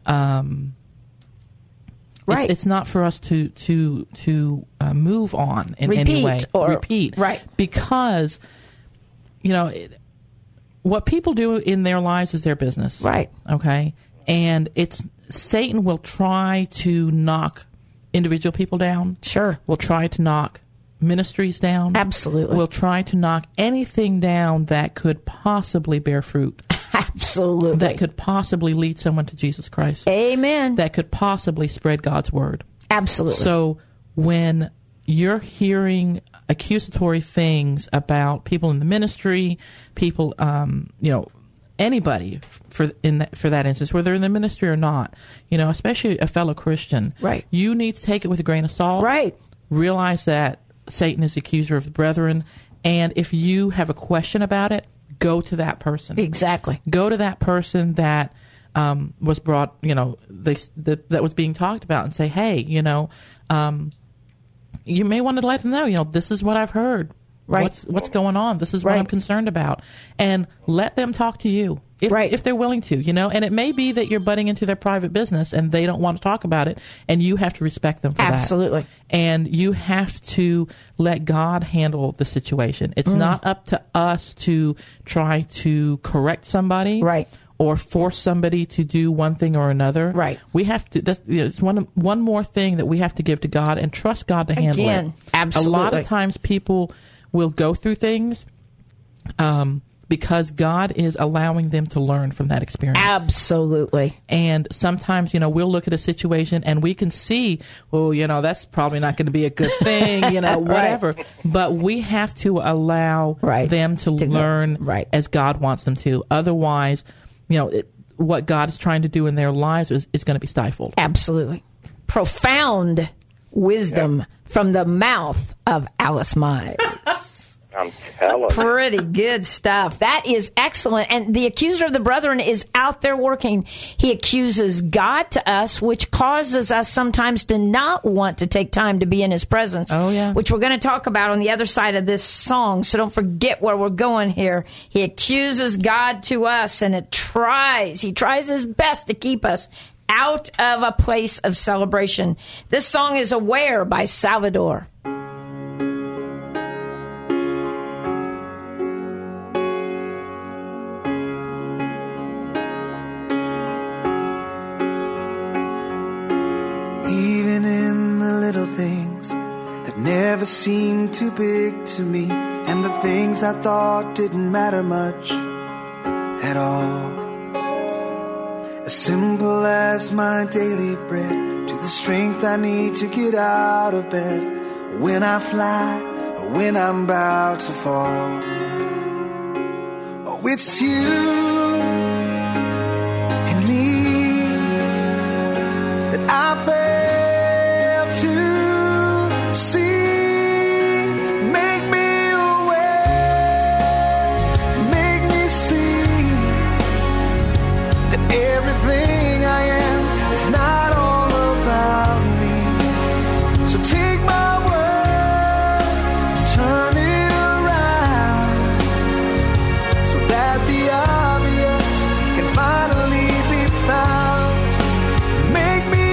right. It's not for us to move on in any way. Repeat. Right. Because, what people do in their lives is their business. Right. Okay? And Satan will try to knock individual people down. Sure. Will try to knock ministries down. Absolutely. Will try to knock anything down that could possibly bear fruit. Absolutely. That could possibly lead someone to Jesus Christ. Amen. That could possibly spread God's word. Absolutely. So when you're hearing accusatory things about people in the ministry, people, anybody for that instance, whether in the ministry or not, especially a fellow Christian, right? You need to take it with a grain of salt. Right. Realize that Satan is the accuser of the brethren, and if you have a question about it, go to that person. Exactly. Go to that person that was brought, that was being talked about, and say, hey, you may want to let them know, this is what I've heard. Right. What's going on? This is what I'm concerned about. And let them talk to you if they're willing to, and it may be that you're butting into their private business and they don't want to talk about it, and you have to respect them for that. Absolutely. And you have to let God handle the situation. It's not up to us to try to correct somebody. Right. Or force somebody to do one thing or another. Right. We have to. It's one more thing that we have to give to God and trust God to handle it. Absolutely. A lot of times people will go through things because God is allowing them to learn from that experience. Absolutely. And sometimes, we'll look at a situation and we can see, that's probably not going to be a good thing, whatever. Right. But we have to allow them to learn as God wants them to. Otherwise, what God is trying to do in their lives is going to be stifled. Absolutely. Profound wisdom from the mouth of Alice Mize. I'm telling you. Pretty good stuff. That is excellent. And the accuser of the brethren is out there working. He accuses God to us, which causes us sometimes to not want to take time to be in his presence. Oh, yeah. Which we're going to talk about on the other side of this song. So don't forget where we're going here. He accuses God to us, and he tries his best to keep us out of a place of celebration. This song is Aware by Salvador. Even in the little things that never seemed too big to me, and the things I thought didn't matter much at all, as simple as my daily bread, to the strength I need to get out of bed, when I fly or when I'm about to fall. Oh, it's you and me that I fail to see. Make me aware, make me see that everything I am is not all about me. So take my word, turn it around, so that the obvious can finally be found. Make me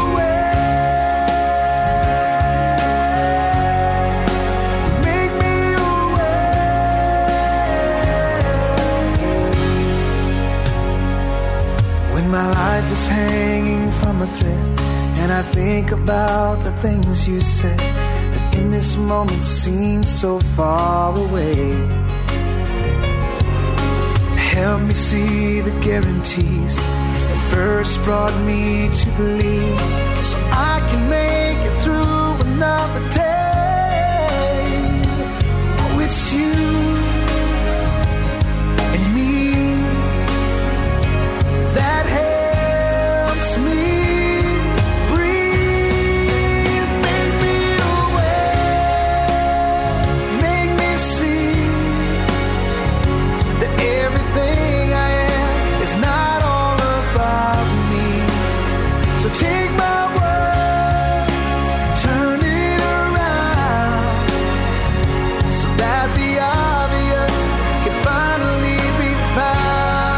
my life is hanging from a thread, and I think about the things you said that in this moment seem so far away. Help me see the guarantees that first brought me to believe, so I can make it through another day. Oh, it's you and me that helps me breathe. Make me aware, make me see that everything I am is not all about me. So take my word, turn it around, so that the obvious can finally be found.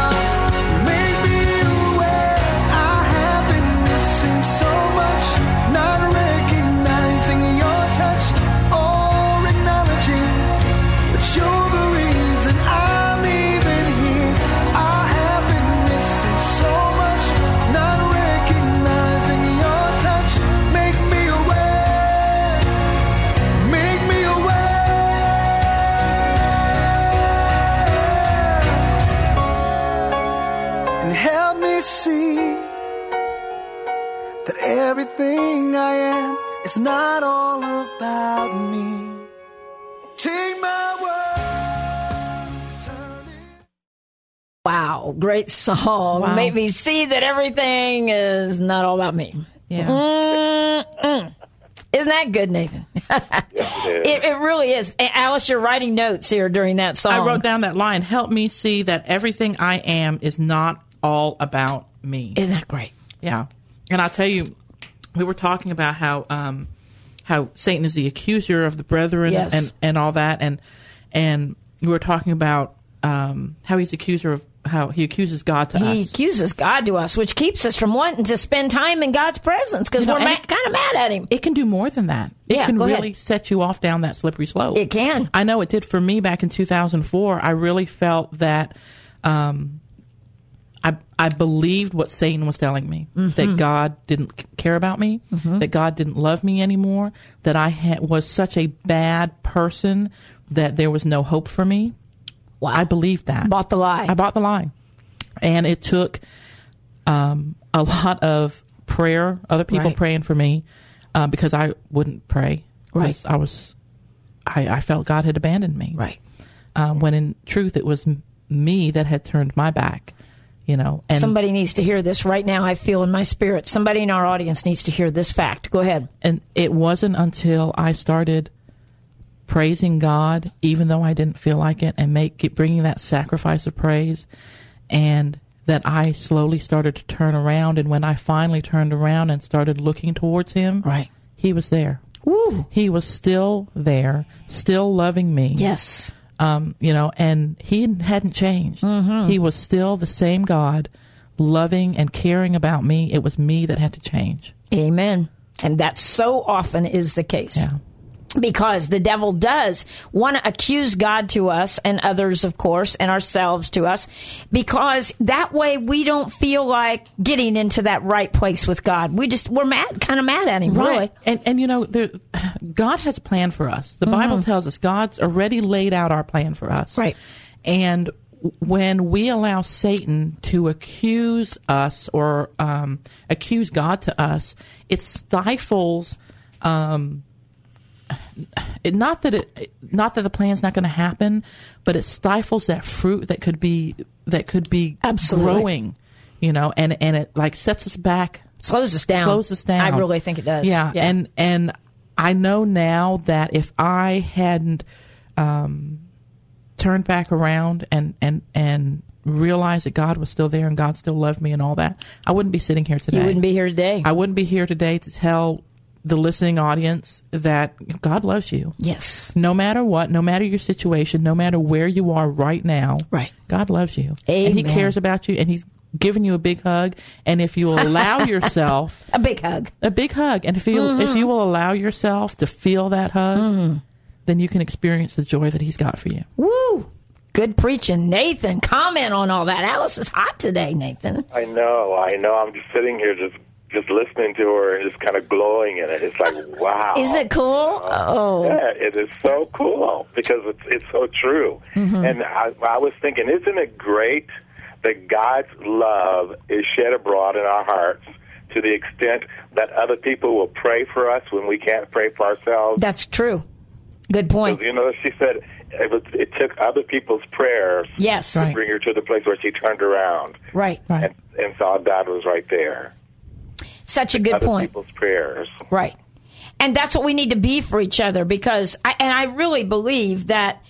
So much, not recognizing your touch or acknowledging that you're the reason I'm even here. I have been missing so much, not recognizing your touch. Make me aware, make me aware, and help me see that everything I am is not all about me. Take my word, turn it. Wow, great song. Wow. Made me see that everything is not all about me. Yeah. Isn't that good, Nathan? It really is. Alice, you're writing notes here during that song. I wrote down that line, help me see that everything I am is not all about me. Isn't that great? Yeah. And I'll tell you, we were talking about how Satan is the accuser of the brethren, yes, and all that, and we were talking about how he accuses God to us. He accuses God to us, which keeps us from wanting to spend time in God's presence because we're kind of mad at him. It can do more than that. It can really set you off down that slippery slope. It can. I know it did for me back in 2004. I really felt that I believed what Satan was telling me, that God didn't care about me, that God didn't love me anymore, that I was such a bad person that there was no hope for me. Wow. I believed that. Bought the lie. I bought the lie. And it took a lot of prayer, other people praying for me, because I wouldn't pray. Right. I felt God had abandoned me. Right. When in truth it was me that had turned my back. You know, and somebody needs to hear this right now. I feel in my spirit. Somebody in our audience needs to hear this fact. Go ahead. And it wasn't until I started praising God, even though I didn't feel like it, and bringing that sacrifice of praise, and that I slowly started to turn around. And when I finally turned around and started looking towards him, right, he was there. Woo. He was still there, still loving me. Yes. And he hadn't changed. Mm-hmm. He was still the same God, loving and caring about me. It was me that had to change. Amen. And that so often is the case. Yeah. Because the devil does want to accuse God to us and others, of course, and ourselves to us, because that way we don't feel like getting into that right place with God. We're kind of mad at him, right. really. And God has a plan for us. The Bible tells us God's already laid out our plan for us. Right. And when we allow Satan to accuse us or accuse God to us, it stifles. Not that the plan's not going to happen, but it stifles that fruit that could be Absolutely. growing, and it like sets us back, slows us down. I really think it does. Yeah. And I know now that if I hadn't turned back around and realized that God was still there and God still loved me and all that, I wouldn't be sitting here today. You wouldn't be here today. I wouldn't be here today to tell the listening audience that God loves you. Yes. No matter what, no matter your situation, no matter where you are right now, right. God loves you. Amen. And he cares about you, and he's giving you a big hug. And if you allow yourself a big hug, and if you will allow yourself to feel that hug, then you can experience the joy that he's got for you. Woo! Good preaching. Nathan, comment on all that. Alice is hot today, Nathan. I know. I'm just sitting here just listening to her and just kind of glowing in it. It's like, wow. Isn't it cool? Oh. Yeah, it is so cool because it's so true. Mm-hmm. And I was thinking, isn't it great that God's love is shed abroad in our hearts to the extent that other people will pray for us when we can't pray for ourselves? That's true. Good point. She said it took other people's prayers to bring her to the place where she turned around. Right. And saw God was right there. Such a good point. Other people's prayers. Right. And that's what we need to be for each other, because I really believe that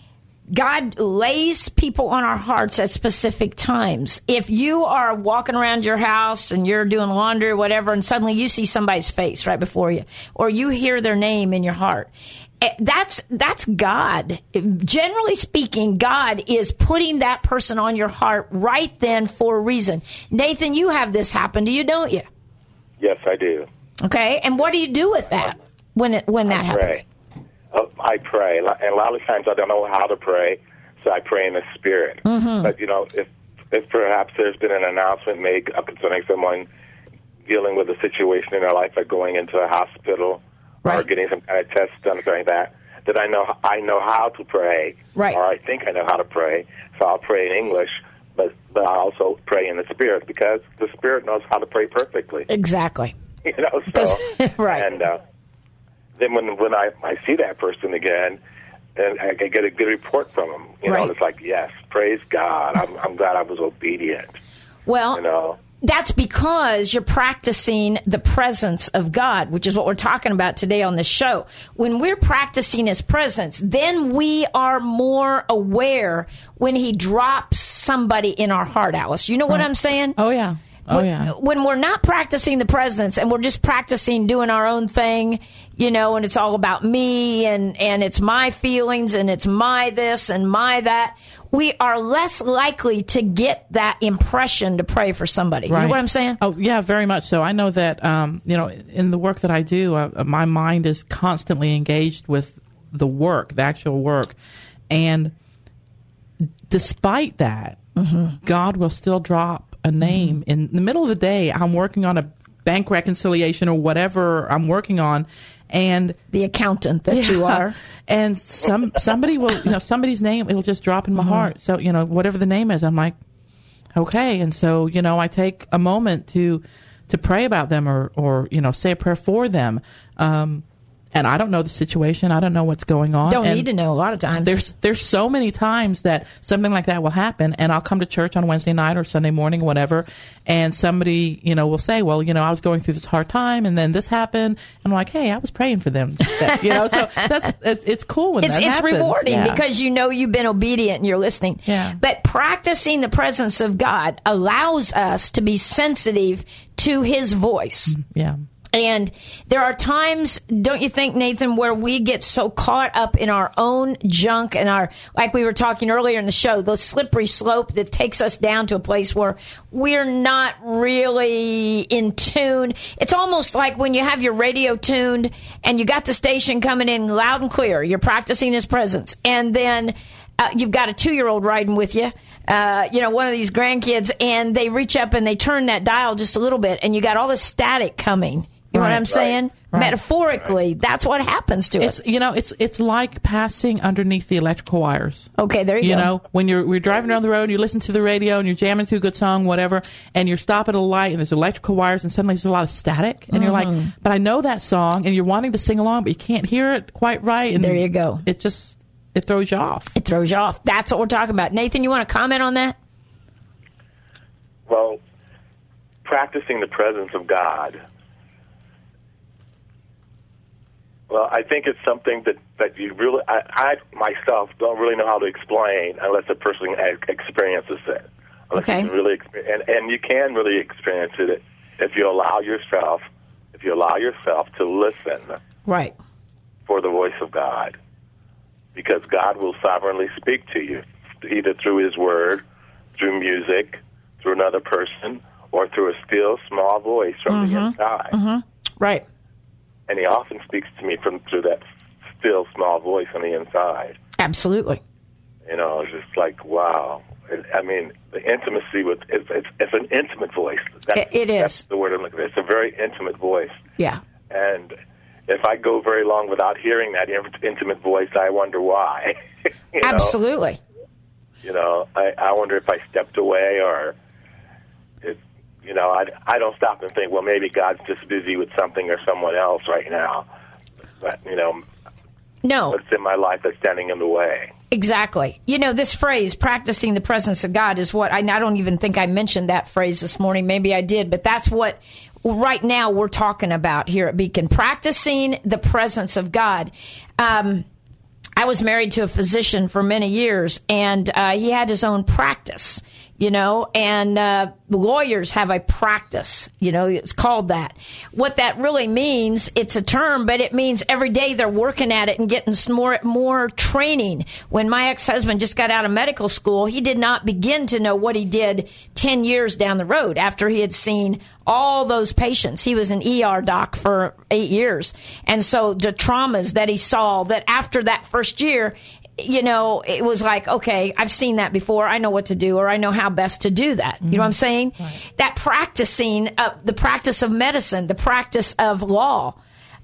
God lays people on our hearts at specific times. If you are walking around your house and you're doing laundry or whatever, and suddenly you see somebody's face right before you, or you hear their name in your heart, that's God. Generally speaking, God is putting that person on your heart right then for a reason. Nathan, you have this happen to you, don't you? Yes, I do. Okay, and what do you do with that when that happens? I pray, and a lot of times I don't know how to pray, so I pray in the Spirit. Mm-hmm. But if perhaps there's been an announcement made concerning someone dealing with a situation in their life, like going into a hospital or getting some kind of test done, something like that I know how to pray, or I think I know how to pray, so I'll pray in English. But I also pray in the Spirit, because the Spirit knows how to pray perfectly. Exactly. So right. And then when I see that person again, and I get a good report from them, it's like, yes, praise God. I'm glad I was obedient. Well, that's because you're practicing the presence of God, which is what we're talking about today on the show. When we're practicing his presence, then we are more aware when he drops somebody in our heart, Alice. You know what I'm saying? Oh, yeah. When we're not practicing the presence and we're just practicing doing our own thing, and it's all about me and it's my feelings and it's my this and my that, we are less likely to get that impression to pray for somebody. Right. You know what I'm saying? Oh, yeah, very much so. I know that, in the work that I do, my mind is constantly engaged with the actual work. And despite that, God will still drop a name. In the middle of the day, I'm working on a bank reconciliation or whatever I'm working on, and the accountant that you are, and somebody will, somebody's name, it'll just drop in my heart. So, whatever the name is, I'm like, okay. And so, I take a moment to pray about them or say a prayer for them. and I don't know the situation. I don't know what's going on. Don't need to know a lot of times. There's so many times that something like that will happen, and I'll come to church on Wednesday night or Sunday morning, whatever, and somebody, will say, well, I was going through this hard time, and then this happened, and I'm like, hey, I was praying for them. So it's cool when that happens. It's rewarding because you've been obedient and you're listening. Yeah. But practicing the presence of God allows us to be sensitive to His voice. Yeah. And there are times, don't you think, Nathan, where we get so caught up in our own junk and like we were talking earlier in the show, the slippery slope that takes us down to a place where we're not really in tune. It's almost like when you have your radio tuned and you got the station coming in loud and clear. You're practicing His presence. And then you've got a 2-year-old riding with you. One of these grandkids, and they reach up and they turn that dial just a little bit, and you got all this static coming. You know what I'm saying? Right. Metaphorically, that's what happens to us. It's like passing underneath the electrical wires. Okay, there you go. When we're driving down the road, you listen to the radio and you're jamming to a good song, whatever, and you're stopping at a light and there's electrical wires and suddenly there's a lot of static, and you're like, but I know that song, and you're wanting to sing along, but you can't hear it quite right. And there you go. It throws you off. It throws you off. That's what we're talking about. Nathan, you want to comment on that? Well, practicing the presence of God. Well, I think it's something that you really, I myself don't really know how to explain unless a person experiences it. Okay. You really and you can really experience it if you allow yourself to listen. Right. For the voice of God, because God will sovereignly speak to you, either through His Word, through music, through another person, or through a still small voice from the inside. Mm-hmm. Right. And He often speaks to me through that still small voice on the inside. Absolutely. It's just like, wow. I mean, the intimacy it's an intimate voice. It is. That's the word I'm looking for. It's a very intimate voice. Yeah. And if I go very long without hearing that intimate voice, I wonder why. Absolutely. I wonder if I stepped away or if, I don't stop and think, well, maybe God's just busy with something or someone else right now. But, no. What's in my life that's standing in the way? Exactly. This phrase, practicing the presence of God, is what I don't even think I mentioned that phrase this morning. Maybe I did, but that's what right now we're talking about here at Beacon. Practicing the presence of God. I was married to a physician for many years, and he had his own practice, and lawyers have a practice, it's called that. What that really means, it's a term, but it means every day they're working at it and getting more training. When my ex-husband just got out of medical school, he did not begin to know what he did 10 years down the road after he had seen all those patients. He was an ER doc for 8 years. And so the traumas that he saw, that after that first year, it was like, okay, I've seen that before. I know what to do, or I know how best to do that. You know what I'm saying? Right. That practicing, the practice of medicine, the practice of law.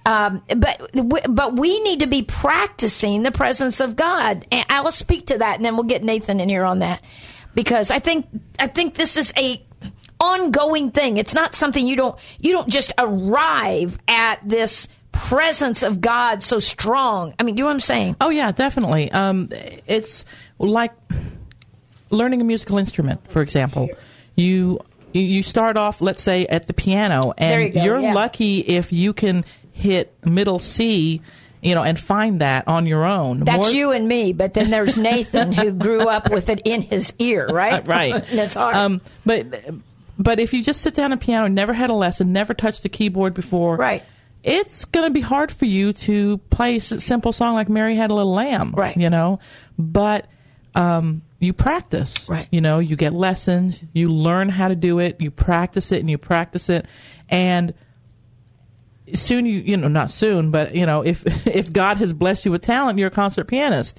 But we need to be practicing the presence of God. And I'll speak to that, and then we'll get Nathan in here on that, because I think this is a ongoing thing. It's not something you don't just arrive at this presence of God so strong. I mean, do you know what I'm saying? Oh yeah, definitely. It's like learning a musical instrument, for example. You start off, let's say, at the piano, and you're lucky if you can hit middle C, and find that on your own. That's you and me, but then there's Nathan who grew up with it in his ear, right? Right. That's hard. But if you just sit down at a piano, never had a lesson, never touched the keyboard before, right, it's going to be hard for you to play a simple song like Mary Had a Little Lamb, right? But you practice, right? You get lessons, you learn how to do it, you practice it, and soon not soon, but if God has blessed you with talent, you're a concert pianist,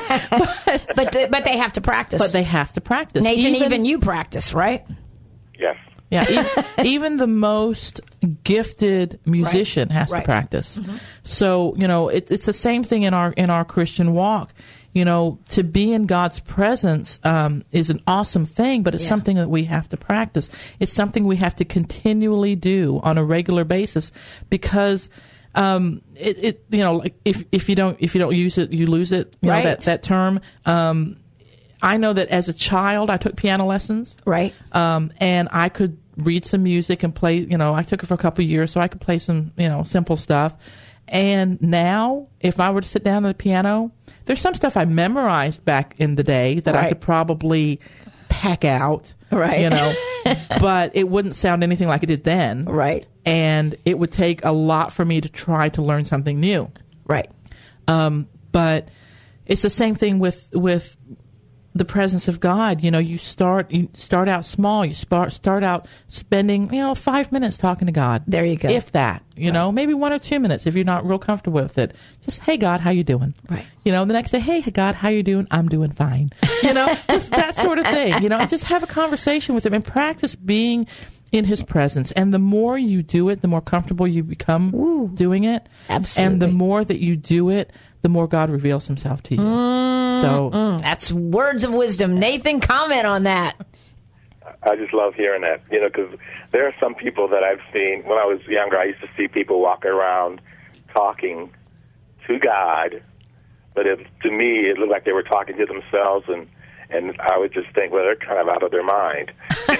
but they have to practice. But they have to practice. Nathan, even you practice, right? Yes. Yeah, even the most gifted musician has to practice. Mm-hmm. So it's the same thing in our Christian walk. To be in God's presence is an awesome thing, but it's something that we have to practice. It's something we have to continually do on a regular basis, because like if you don't use it, you lose it. You know, that term. I know that as a child, I took piano lessons. Right. And I could read some music and play, I took it for a couple of years, so I could play some, simple stuff. And now, if I were to sit down at the piano, there's some stuff I memorized back in the day that I could probably pack out, but it wouldn't sound anything like it did then. Right. And it would take a lot for me to try to learn something new. Right. But it's the same thing with the presence of God. You start out small. You start out spending 5 minutes talking to God. There you go. If that, maybe 1 or 2 minutes if you're not real comfortable with it. Just, hey God, how you doing? Right. The next day, hey God, how you doing? I'm doing fine. Just that sort of thing. Just have a conversation with him and practice being in his presence. And the more you do it, the more comfortable you become doing it. Absolutely. And the more that you do it, the more God reveals himself to you. So that's words of wisdom. Nathan, comment on that. I just love hearing that, because there are some people that I've seen when I was younger. I used to see people walking around talking to God, but to me, it looked like they were talking to themselves, and I would just think, well, they're kind of out of their mind.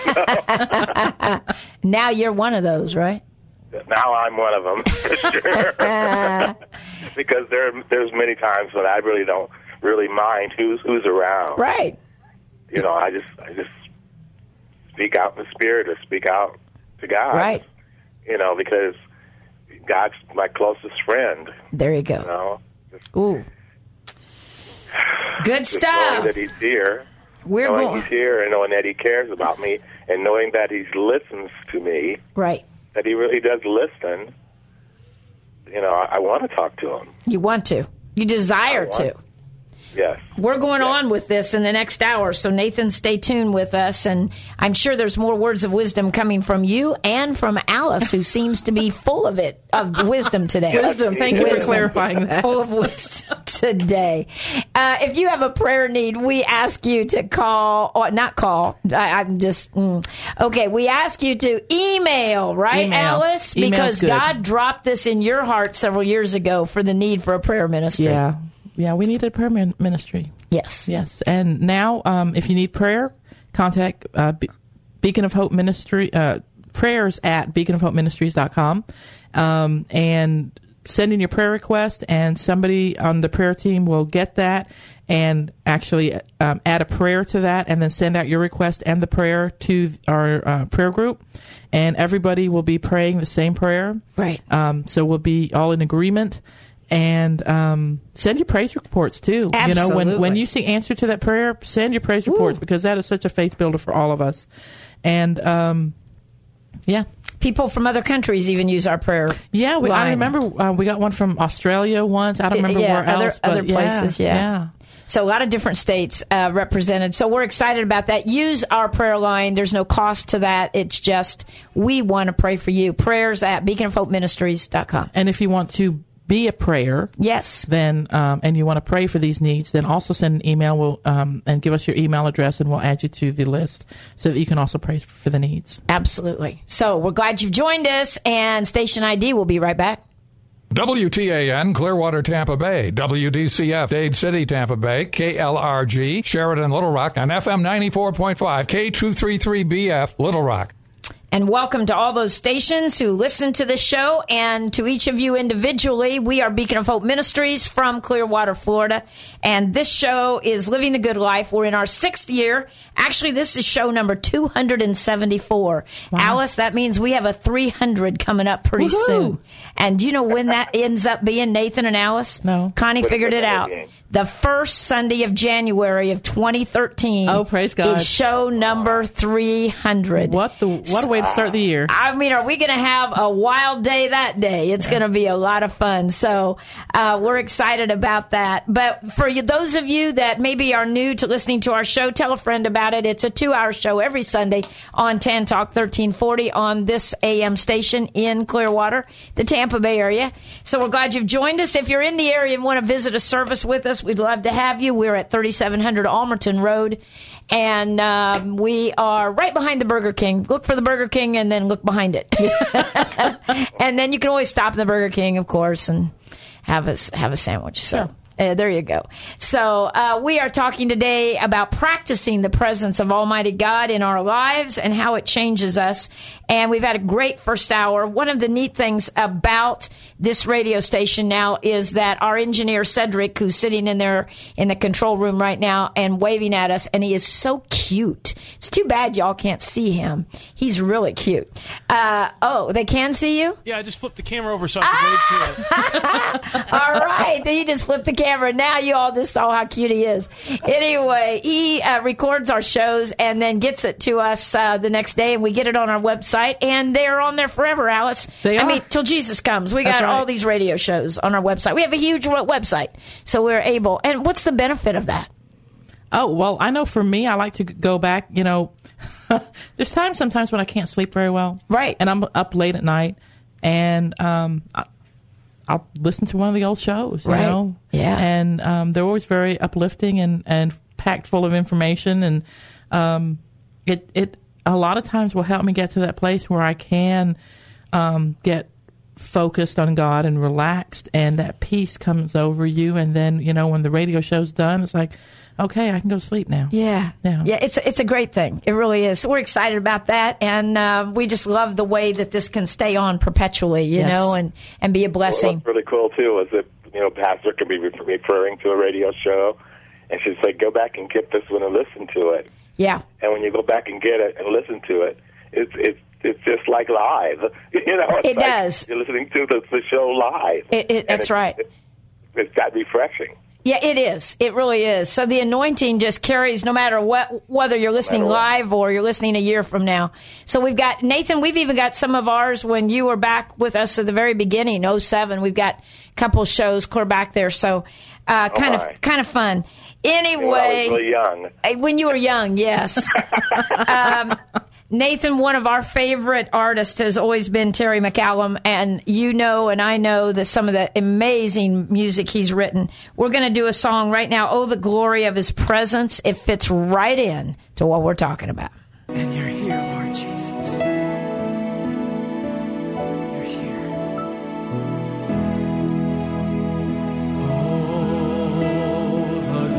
Now you're one of those, right? Now I'm one of them, for sure. Because there's many times when I really don't really mind who's around. Right. I just speak out in the Spirit or speak out to God. Right. Because God's my closest friend. There you go. Ooh. Good stuff. Knowing that he's here. He's here and knowing that he cares about me and knowing that he listens to me. Right. That he really does listen. I want to talk to him. You want to. You desire to. Yes. We're going on with this in the next hour, so Nathan, stay tuned with us, and I'm sure there's more words of wisdom coming from you and from Alice, who seems to be full of wisdom today. Wisdom. Thank you for clarifying that. Full of wisdom today. If you have a prayer need, we ask you to call, or not call. Okay, we ask you to email, right, Alice? Because God dropped this in your heart several years ago for the need for a prayer ministry. Yeah, we need a prayer ministry. Yes. And now, if you need prayer, contact Beacon of Hope Ministry, prayers at beaconofhopeministries.com, and send in your prayer request, and somebody on the prayer team will get that and actually add a prayer to that, and then send out your request and the prayer to our prayer group, and everybody will be praying the same prayer. Right. So we'll be all in agreement. And send your praise reports, too. Absolutely. When you see answer to that prayer, send your praise reports, because that is such a faith builder for all of us. And, people from other countries even use our prayer. Yeah, I remember we got one from Australia once. I don't remember where else. Other places, yeah. So a lot of different states represented. So we're excited about that. Use our prayer line. There's no cost to that. It's just we want to pray for you. Prayers at beaconofhopeministries.com. And if you want to be a prayer, yes, then and you want to pray for these needs, then also send an email. And give us your email address, and we'll add you to the list so that you can also pray for the needs. Absolutely. So we're glad you've joined us, and Station ID will be right back. WTAN Clearwater, Tampa Bay, WDCF Dade City, Tampa Bay, KLRG Sheridan, Little Rock, and FM 94.5 K233BF Little Rock. And welcome to all those stations who listen to this show, and to each of you individually. We are Beacon of Hope Ministries from Clearwater, Florida, and this show is Living the Good Life. We're in our 6th year. Actually, this is show number 274. Wow. Alice, that means we have a 300 coming up pretty soon. And do you know when that ends up being, Nathan and Alice? No. Connie figured it out. The first Sunday of January of 2013. Oh, praise God. Is show number 300. What a way to start the year. I mean, are we going to have a wild day that day? It's going to be a lot of fun. So we're excited about that. But for those of you that maybe are new to listening to our show, tell a friend about it. It's a 2-hour show every Sunday on Tan Talk 1340 on this AM station in Clearwater, the Tampa Bay area. So we're glad you've joined us. If you're in the area and want to visit a service with us, we'd love to have you. We're at 3700 Almerton Road. And we are right behind the Burger King. Look for the Burger King and then look behind it. And then you can always stop in the Burger King, of course, and have a sandwich. So. Sure. There you go. So we are talking today about practicing the presence of Almighty God in our lives and how it changes us. And we've had a great first hour. One of the neat things about this radio station now is that our engineer, Cedric, who's sitting in there in the control room right now and waving at us, and he is so cute. It's too bad y'all can't see him. He's really cute. They can see you? Yeah, I just flipped the camera over so I can wave to it. All right. Then you just flipped the camera. Now you all just saw how cute he is. Anyway, he records our shows and then gets it to us the next day, and we get it on our website, and they're on there forever, Alice. They are. I mean, till Jesus comes. We got all these radio shows on our website. We have a huge website, so we're able. And what's the benefit of that? Oh, well, I know for me, I like to go back, there's times sometimes when I can't sleep very well. Right. And I'm up late at night, and I'll listen to one of the old shows, you know? Yeah. And they're always very uplifting and packed full of information. And it a lot of times will help me get to that place where I can get focused on God and relaxed, and that peace comes over you. And then, when the radio show's done, it's like, okay, I can go to sleep now. Yeah. It's a great thing. It really is. So we're excited about that, and we just love the way that this can stay on perpetually, you know, and be a blessing. What's really cool too is that pastor could be referring to a radio show, and she'd say, "Go back and get this one and listen to it." Yeah. And when you go back and get it and listen to it, it's just like live. It does. You're listening to the show live. That's right. It's that refreshing. Yeah, it is. It really is. So the anointing just carries no matter whether you're listening live or you're listening a year from now. So we've got, Nathan, we've even got some of ours when you were back with us at the very beginning, 2007. We've got a couple shows clear back there. So kind of fun. Anyway. When I was really young. When you were young, yes. Nathan, one of our favorite artists has always been Terry McCallum, and and I know that some of the amazing music he's written. We're going to do a song right now, "Oh, the Glory of His Presence." It fits right in to what we're talking about. And you're here, Lord Jesus. You're here. Oh, the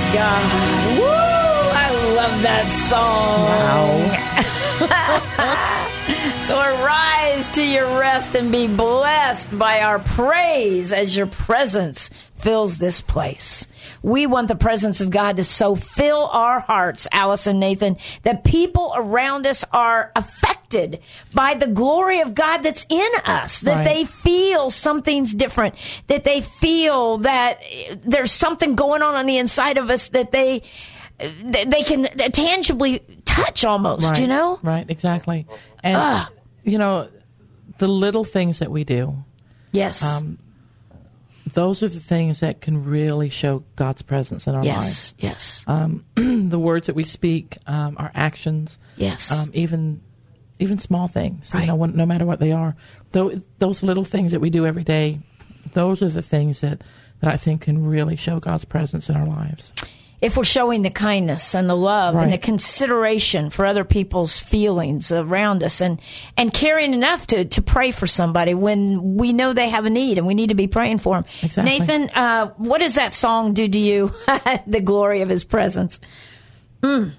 God. Woo! I love that song. Wow. So arise to your rest and be blessed by our praise as your presence fills this place. We want the presence of God to so fill our hearts, Alice and Nathan, that people around us are affected by the glory of God that's in us, that they feel something's different, that they feel that there's something going on the inside of us that they can tangibly touch almost, you know? Right, exactly. And, you know, the little things that we do. Yes. Those are the things that can really show God's presence in our lives. Yes. The words that we speak, our actions. Yes. Even small things, you know, no matter what they are. Those little things that we do every day, those are the things that I think can really show God's presence in our lives. If we're showing the kindness and the love and the consideration for other people's feelings around us and caring enough to pray for somebody when we know they have a need and we need to be praying for them. Exactly. Nathan, what does that song do to you? The glory of his presence. Well,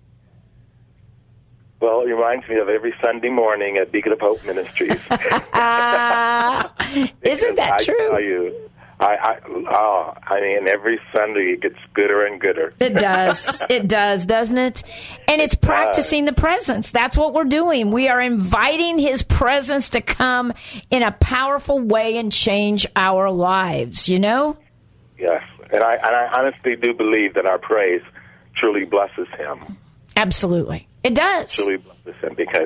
it reminds me of every Sunday morning at Beacon of Hope Ministries. Isn't that true? I tell you, I mean, every Sunday it gets gooder and gooder. It does. It does, doesn't it? And it's practicing the presence. That's what we're doing. We are inviting his presence to come in a powerful way and change our lives, you know? Yes. And I honestly do believe that our praise truly blesses him. Absolutely. It does. Truly blesses him because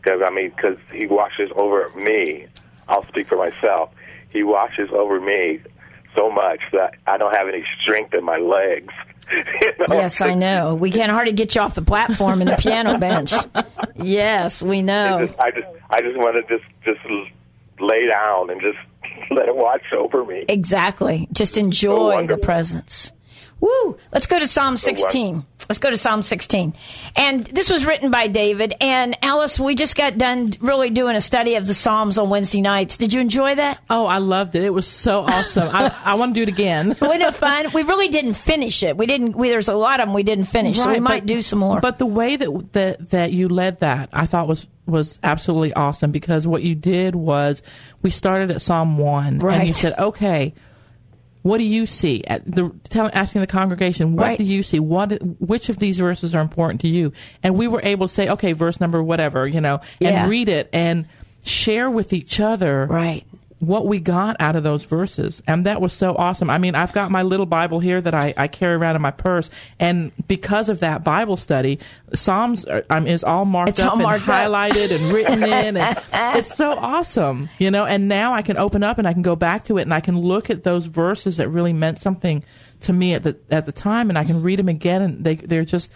he watches over me. I'll speak for myself. He watches over me so much that I don't have any strength in my legs. You know? Yes, I know. We can hardly get you off the platform and the piano bench. Yes, we know. I just want to just lay down and just let it watch over me. Exactly. Just enjoy the presence. Woo! Let's go to Psalm 16. Let's go to Psalm 16. And this was written by David. And Alice, we just got done really doing a study of the Psalms on Wednesday nights. Did you enjoy that? Oh, I loved it. It was so awesome. I want to do it again. Wasn't it fun? We really didn't finish it. There's a lot of them we didn't finish, so we might do some more. But the way that you led that, I thought was absolutely awesome, because what you did was we started at Psalm 1, and you said, okay, what do you see? Asking the congregation, what do you see? Which of these verses are important to you? And we were able to say, okay, verse number whatever, and read it and share with each other what we got out of those verses. And that was so awesome. I mean, I've got my little Bible here that I carry around in my purse. And because of that Bible study, Psalms is all marked up and highlighted and written in. And it's so awesome, and now I can open up and I can go back to it and I can look at those verses that really meant something to me at the time, and I can read them again, and they're just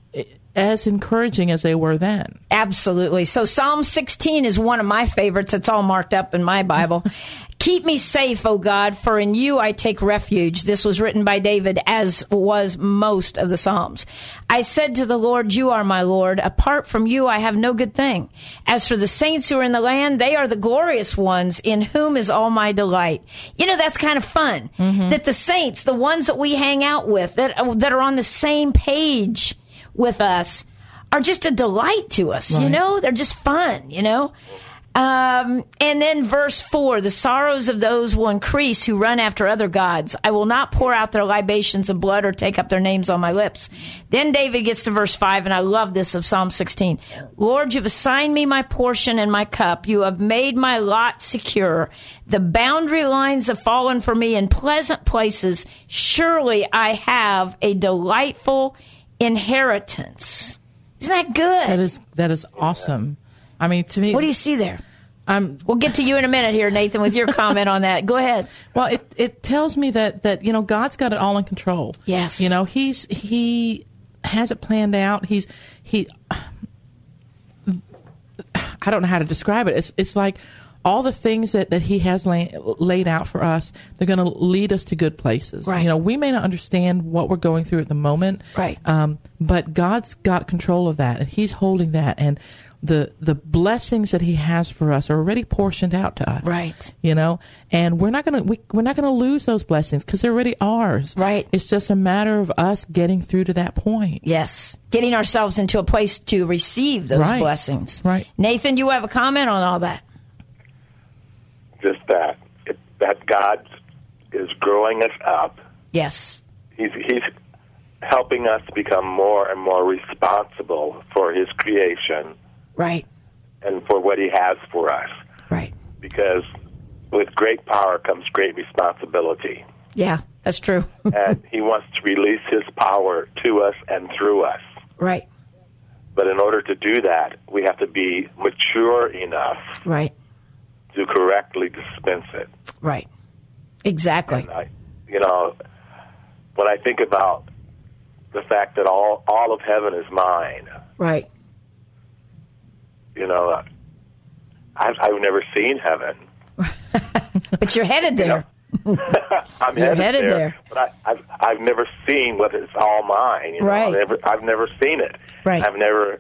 as encouraging as they were then. Absolutely. So Psalm 16 is one of my favorites. It's all marked up in my Bible. Keep me safe, O God, for in you I take refuge. This was written by David, as was most of the Psalms. I said to the Lord, you are my Lord. Apart from you, I have no good thing. As for the saints who are in the land, they are the glorious ones, in whom is all my delight. That's kind of fun. Mm-hmm. That the saints, the ones that we hang out with, that are on the same page with us, are just a delight to us, They're just fun, And then verse 4, the sorrows of those will increase who run after other gods. I will not pour out their libations of blood or take up their names on my lips. Then David gets to verse 5, and I love this of Psalm 16. Lord, you've assigned me my portion and my cup. You have made my lot secure. The boundary lines have fallen for me in pleasant places. Surely I have a delightful inheritance. Isn't that good? That is awesome. I mean, to me, what do you see there? We'll get to you in a minute here, Nathan, with your comment on that. Go ahead. Well, it tells me that God's got it all in control. Yes. He has it planned out. I don't know how to describe it. It's like all the things that he has laid out for us, they're going to lead us to good places. Right. We may not understand what we're going through at the moment, right? But God's got control of that, and He's holding that, and the blessings that He has for us are already portioned out to us, right? And we're not gonna lose those blessings because they're already ours, right? It's just a matter of us getting through to that point. Yes, getting ourselves into a place to receive those blessings. Right, Nathan, you have a comment on all that? Just that God is growing us up. Yes, He's helping us become more and more responsible for His creation. Right. And for what He has for us. Right. Because with great power comes great responsibility. Yeah, that's true. And He wants to release His power to us and through us. Right. But in order to do that, we have to be mature enough right. to correctly dispense it. Right. Exactly. And when I think about the fact that all of heaven is mine. Right. I've never seen heaven. But you're headed there. I'm headed there. But I've never seen whether it's all mine. Right. I've never seen it. Right. I've never,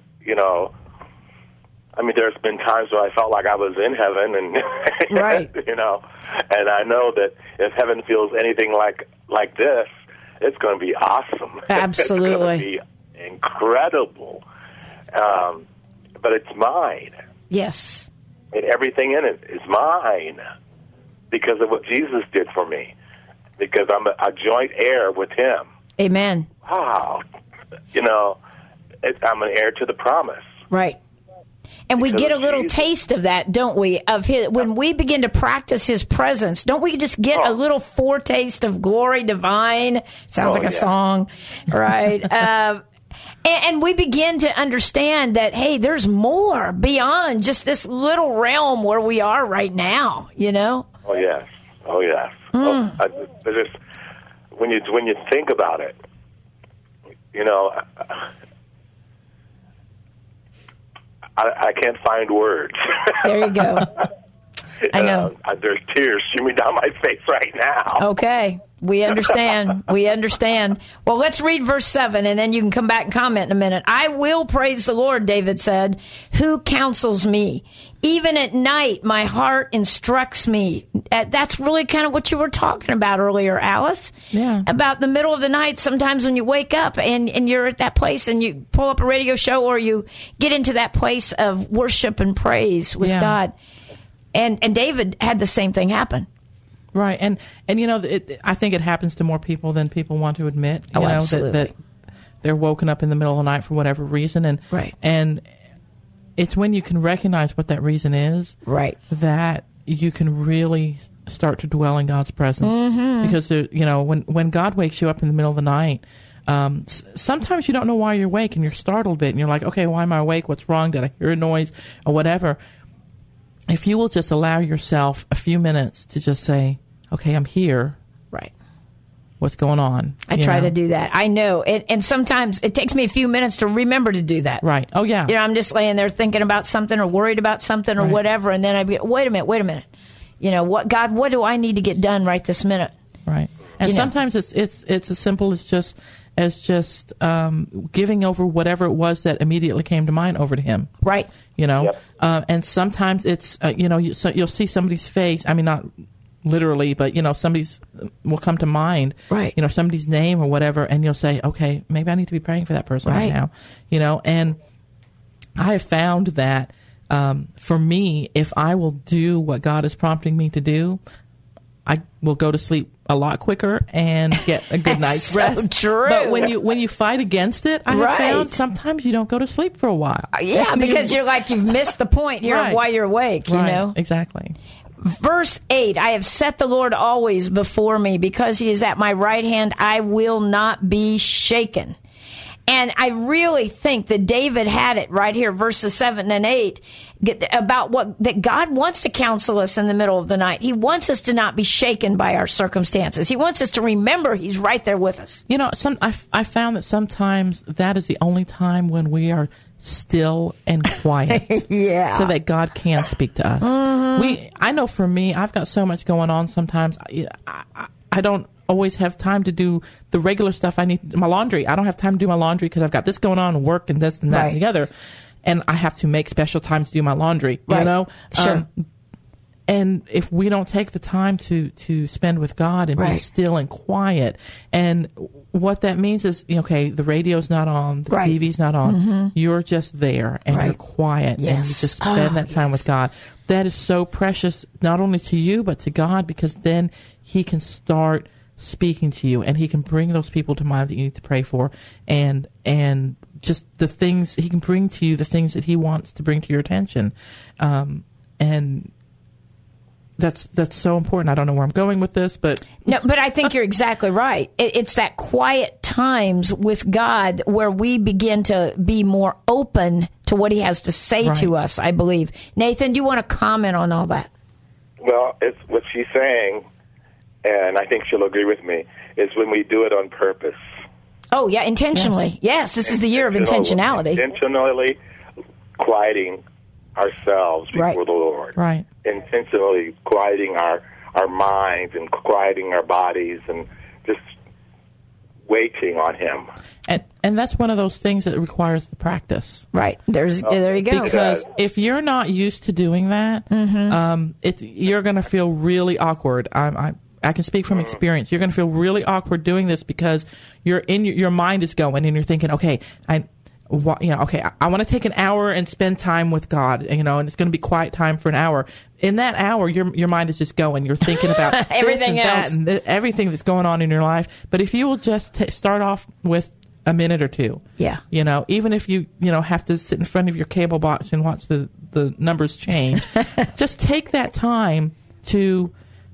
there's been times where I felt like I was in heaven, and right. And I know that if heaven feels anything like this, it's going to be awesome. Absolutely. It's going to be incredible. But it's mine. Yes. And everything in it is mine because of what Jesus did for me, because I'm a joint heir with Him. Amen. Wow. I'm an heir to the promise. Right. And we get a little taste of that, don't we? Of His, when we begin to practice His presence, don't we just get a little foretaste of glory divine? Sounds like a song, right? And we begin to understand that, hey, there's more beyond just this little realm where we are right now, Oh, yes. Oh, yes. When you think about it, I can't find words. There you go. I know. There's tears streaming down my face right now. Okay. We understand. We understand. Well, let's read verse 7, and then you can come back and comment in a minute. I will praise the Lord, David said, who counsels me. Even at night, my heart instructs me. That's really kind of what you were talking about earlier, Alice. Yeah. About the middle of the night, sometimes when you wake up and you're at that place and you pull up a radio show or you get into that place of worship and praise with God. And David had the same thing happen. Right, and I think it happens to more people than people want to admit. Absolutely. That they're woken up in the middle of the night for whatever reason, and it's when you can recognize what that reason is, right, that you can really start to dwell in God's presence. Mm-hmm. Because when God wakes you up in the middle of the night, sometimes you don't know why you're awake, and you're startled a bit, and you're like, okay, why am I awake? What's wrong? Did I hear a noise or whatever? If you will just allow yourself a few minutes to just say, okay, I'm here. Right. What's going on? I try to do that. I know. And sometimes it takes me a few minutes to remember to do that. Right. Oh, yeah. I'm just laying there thinking about something or worried about something or whatever. And then I be, wait a minute. God, what do I need to get done right this minute? Right. And sometimes it's as simple as just giving over whatever it was that immediately came to mind over to Him. Right. Yep. And sometimes it's, you'll see somebody's face. I mean, not literally, but, somebody's will come to mind. Right. Somebody's name or whatever, and you'll say, okay, maybe I need to be praying for that person right now. And I have found that for me, if I will do what God is prompting me to do, I will go to sleep a lot quicker and get a good night's rest. True. But when you fight against it, I have found sometimes you don't go to sleep for a while. Yeah, because you've missed the point here of why you're awake, Exactly. Verse 8, I have set the Lord always before me. Because He is at my right hand, I will not be shaken. And I really think that David had it right here, verses 7 and 8, about that God wants to counsel us in the middle of the night. He wants us to not be shaken by our circumstances. He wants us to remember He's right there with us. I found that sometimes that is the only time when we are still and quiet. Yeah. So that God can speak to us. Mm-hmm. I know for me, I've got so much going on sometimes. I don't always have time to do the regular stuff. I need my laundry. I don't have time to do my laundry because I've got this going on, work and this and that and the other. And I have to make special time to do my laundry, you know? Sure. And if we don't take the time to spend with God and be still and quiet, and what that means is, okay, the radio's not on, the TV's not on, you're just there and you're quiet and you just spend that time with God. That is so precious, not only to you, but to God, because then He can start speaking to you and He can bring those people to mind that you need to pray for, and just the things He can bring to you, the things that He wants to bring to your attention. And that's so important. I don't know where I'm going with this, but I think you're exactly right. It's that quiet times with God where we begin to be more open to what He has to say to us, I believe. Nathan, do you want to comment on all that? Well, it's what she's saying, and I think she'll agree with me, is when we do it on purpose. Oh, yeah, intentionally. Yes, this is the year of intentionality. Intentionally quieting ourselves before the Lord. Right. Intentionally quieting our minds and quieting our bodies and just waiting on Him. And that's one of those things that requires the practice. Right. There you go. Because if you're not used to doing that, you're going to feel really awkward. I can speak from experience. You're going to feel really awkward doing this because your mind is going and you're thinking, okay, I want to take an hour and spend time with God, and it's going to be quiet time for an hour. In that hour, your mind is just going. You're thinking about everything else, and everything that's going on in your life. But if you will just start off with a minute or two, even if you have to sit in front of your cable box and watch the numbers change, just take that time to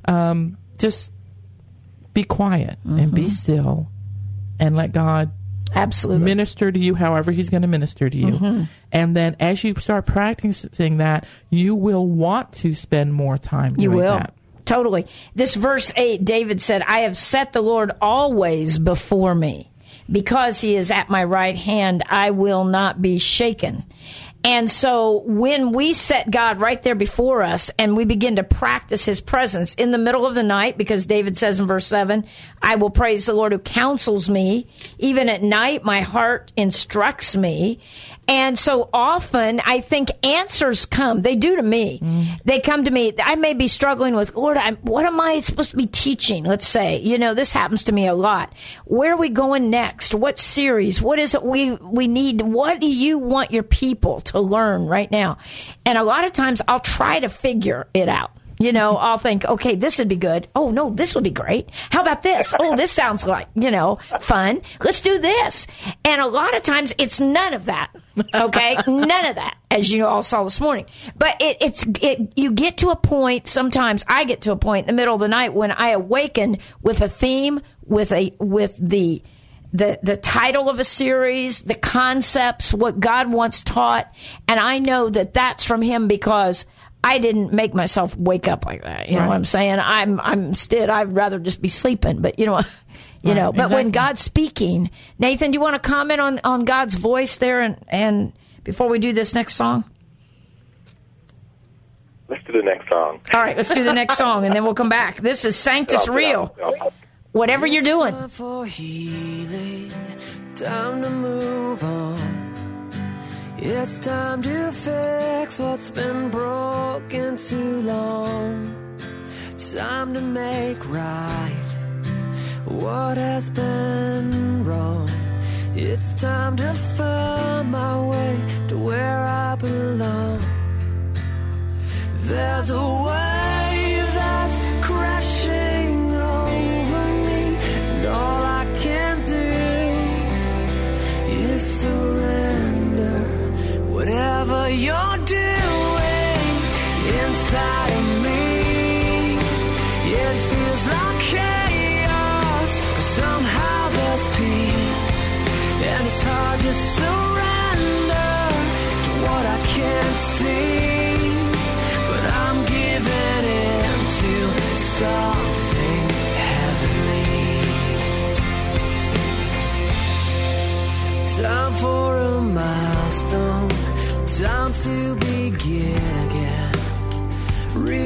just be quiet and be still and let God minister to you however He's going to minister to you. And then as you start practicing that, you will want to spend more time doing that. Totally. This verse 8, David said, I have set the Lord always before me. Because He is at my right hand, I will not be shaken. And so when we set God right there before us and we begin to practice His presence in the middle of the night, because David says in verse 7, I will praise the Lord who counsels me. Even at night, my heart instructs me. And so often, I think answers come. They do to me. They come to me. I may be struggling with, Lord, what am I supposed to be teaching? Let's say, this happens to me a lot. Where are we going next? What series? What is it we need? What do you want your people to learn right now? And a lot of times, I'll try to figure it out. I'll think, okay, this would be good. Oh, no, this would be great. How about this? Oh, this sounds like, fun. Let's do this. And a lot of times it's none of that. Okay? None of that, as you all saw this morning. But you get to a point, sometimes I get to a point in the middle of the night when I awaken with a theme, with the title of a series, the concepts, what God wants taught. And I know that that's from Him because I didn't make myself wake up like that. You know what I'm saying? I'd rather just be sleeping. But but exactly. When God's speaking, Nathan, do you want to comment on God's voice there? And before we do this next song? Let's do the next song. All right, let's do the next song, and then we'll come back. This is Sanctus Real. Whatever you're doing. Time for healing, time to move on. It's time to fix what's been broken too long. Time to make right what has been wrong. It's time to find my way to where I belong. There's a wave that's crashing over me, and all I can do is surrender. Whatever you're doing inside of me, it feels like chaos, but somehow there's peace, and it's hard to surrender to what I can't see, but I'm giving in to something heavenly. Time for a milestone, time to begin again.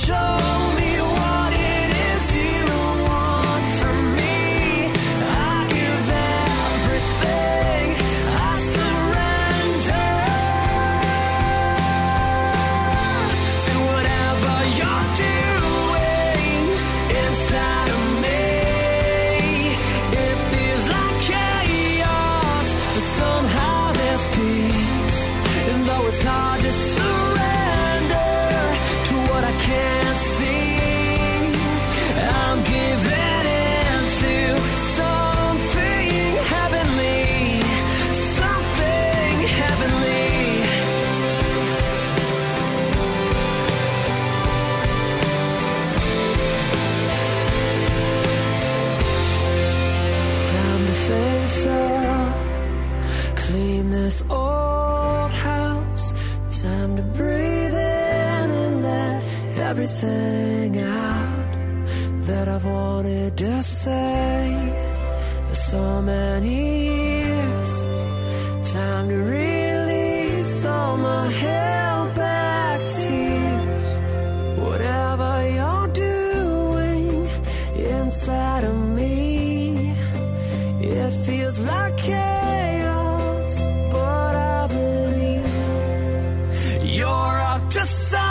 Everything out that I've wanted to say for so many years. Time to release all my held back tears. Whatever you're doing inside of me, it feels like chaos, but I believe you're up to something.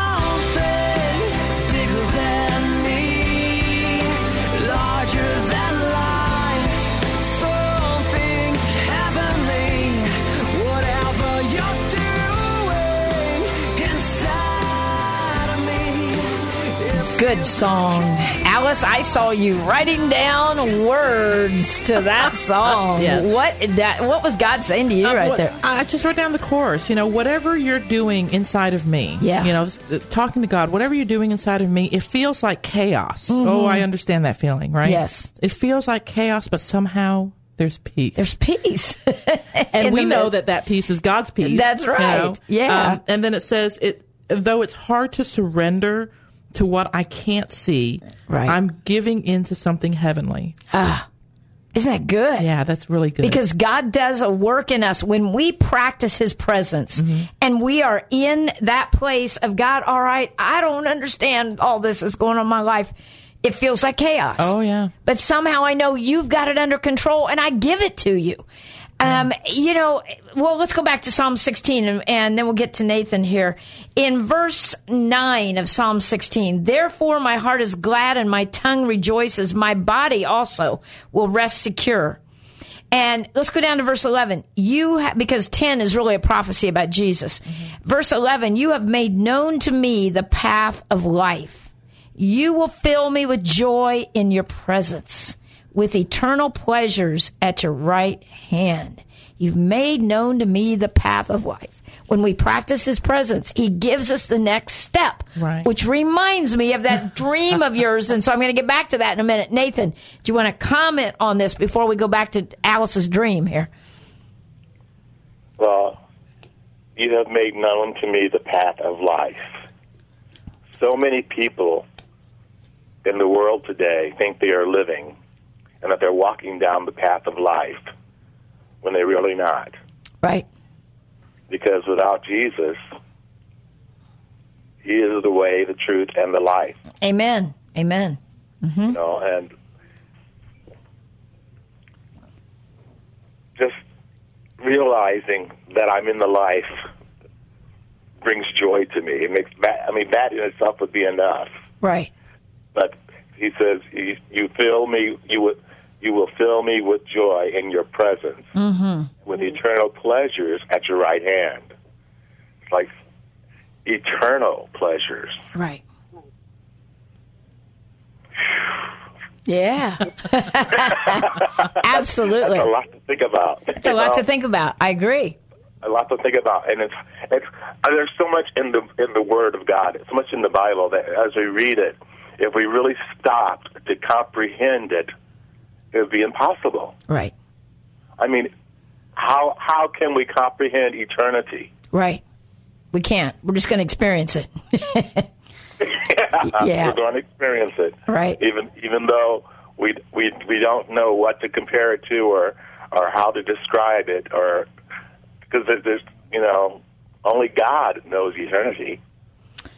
Good song. Alice, I saw you writing down words to that song. Yes. What was God saying to you there? I just wrote down the chorus. Whatever you're doing inside of me, talking to God, whatever you're doing inside of me, it feels like chaos. Mm-hmm. Oh, I understand that feeling, right? Yes. It feels like chaos, but somehow there's peace. There's peace. And we know that peace is God's peace. That's right. Yeah. And then it says, though it's hard to surrender to what I can't see, right, I'm giving into something heavenly. Isn't that good? Yeah, that's really good. Because God does a work in us when we practice His presence, mm-hmm, and we are in that place of God, all right, I don't understand all this that's going on in my life. It feels like chaos. Oh, yeah. But somehow I know you've got it under control, and I give it to you. Let's go back to Psalm 16 and then we'll get to Nathan here. In verse 9 of Psalm 16, therefore my heart is glad and my tongue rejoices. My body also will rest secure. And let's go down to verse 11. Because 10 is really a prophecy about Jesus. Mm-hmm. Verse 11, you have made known to me the path of life. You will fill me with joy in your presence, with eternal pleasures at your right hand. You've made known to me the path of life. When we practice His presence, He gives us the next step, right, which reminds me of that dream of yours. And so I'm going to get back to that in a minute. Nathan, do you want to comment on this before we go back to Alice's dream here? Well, you have made known to me the path of life. So many people in the world today think they are living and that they're walking down the path of life when they're really not. Right. Because without Jesus, He is the way, the truth, and the life. Amen. Amen. Mm-hmm. And just realizing that I'm in the life brings joy to me. It makes that in itself would be enough. Right. But He says, you fill me, you will fill me with joy in your presence, mm-hmm, with eternal pleasures at your right hand. It's like eternal pleasures. Right. Yeah. Absolutely. That's a lot to think about. It's a lot to think about. I agree. A lot to think about, and it's there's so much in the Word of God, so much in the Bible that as we read it, if we really stopped to comprehend it, it would be impossible. Right. I mean, how can we comprehend eternity? Right. We can't. We're just going to experience it. Yeah. We're going to experience it. Right. Even though we don't know what to compare it to or how to describe it, or because there's only God knows eternity.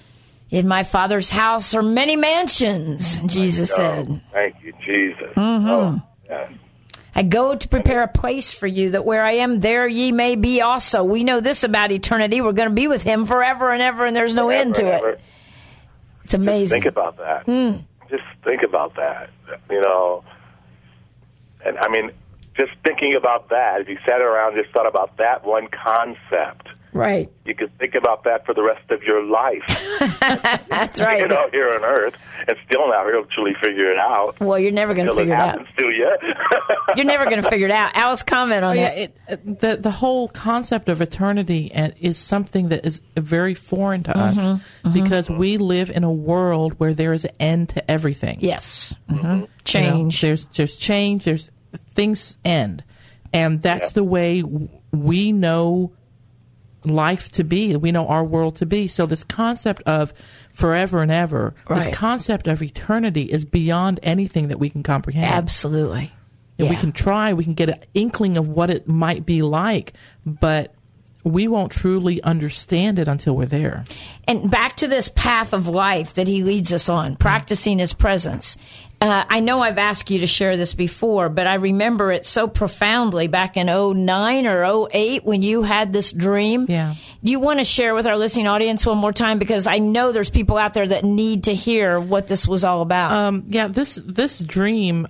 In my Father's house are many mansions, Jesus said. Thank you, Jesus. Mm-hmm. Oh, yes. I go to prepare a place for you, that where I am, there ye may be also. We know this about eternity. We're going to be with him forever and ever, and there's no end to it. It's amazing. Just think about that. Just think about that. You know, and I mean, just thinking about that, if you sat around and just thought about that one concept, right, you could think about that for the rest of your life. That's right. You know, here on Earth, and still not really figure it out. Well, you're never going to figure it out. To you. You're never going to figure it out. Alice, comment on that. The whole concept of eternity is something that is very foreign to us because we live in a world where there is an end to everything. Yes. Change. You know, there's change. There's things end, and that's the way we know life to be. We know our world to be. So this concept of forever and ever, this concept of eternity is beyond anything that we can comprehend. Absolutely. And we can try, we can get an inkling of what it might be like, but we won't truly understand it until we're there. And back to this path of life that he leads us on, practicing his presence. I know I've asked you to share this before, but I remember it so profoundly back in 2009 or 2008 when you had this dream. Yeah. Do you want to share with our listening audience one more time? Because I know there's people out there that need to hear what this was all about. This dream,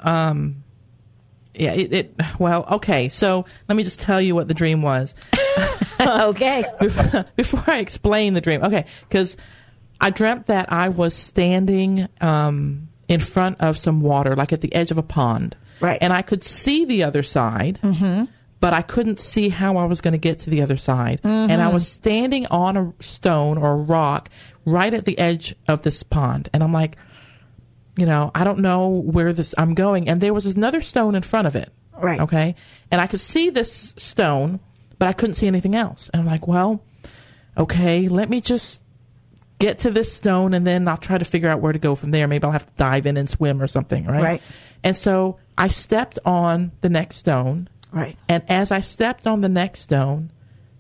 well, okay, so let me just tell you what the dream was. Okay. Before I explain the dream. Okay, because I dreamt that I was standing in front of some water, like at the edge of a pond. Right. And I could see the other side, but I couldn't see how I was going to get to the other side. And I was standing on a stone or a rock right at the edge of this pond. And I'm like, you know, I don't know where I'm going. And there was another stone in front of it. Right. Okay. And I could see this stone, but I couldn't see anything else. And I'm like, well, okay, let me just get to this stone, and then I'll try to figure out where to go from there. Maybe I'll have to dive in and swim or something, right? Right. And so I stepped on the next stone. Right. And as I stepped on the next stone,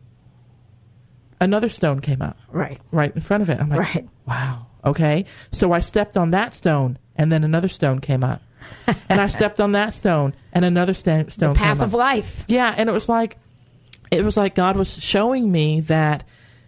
another stone came up. Right. Right in front of it. I'm like, wow, okay. So I stepped on that stone, and then another stone came up. And I stepped on that stone, and another stone came up. The path of life. Yeah, and it was like God was showing me that,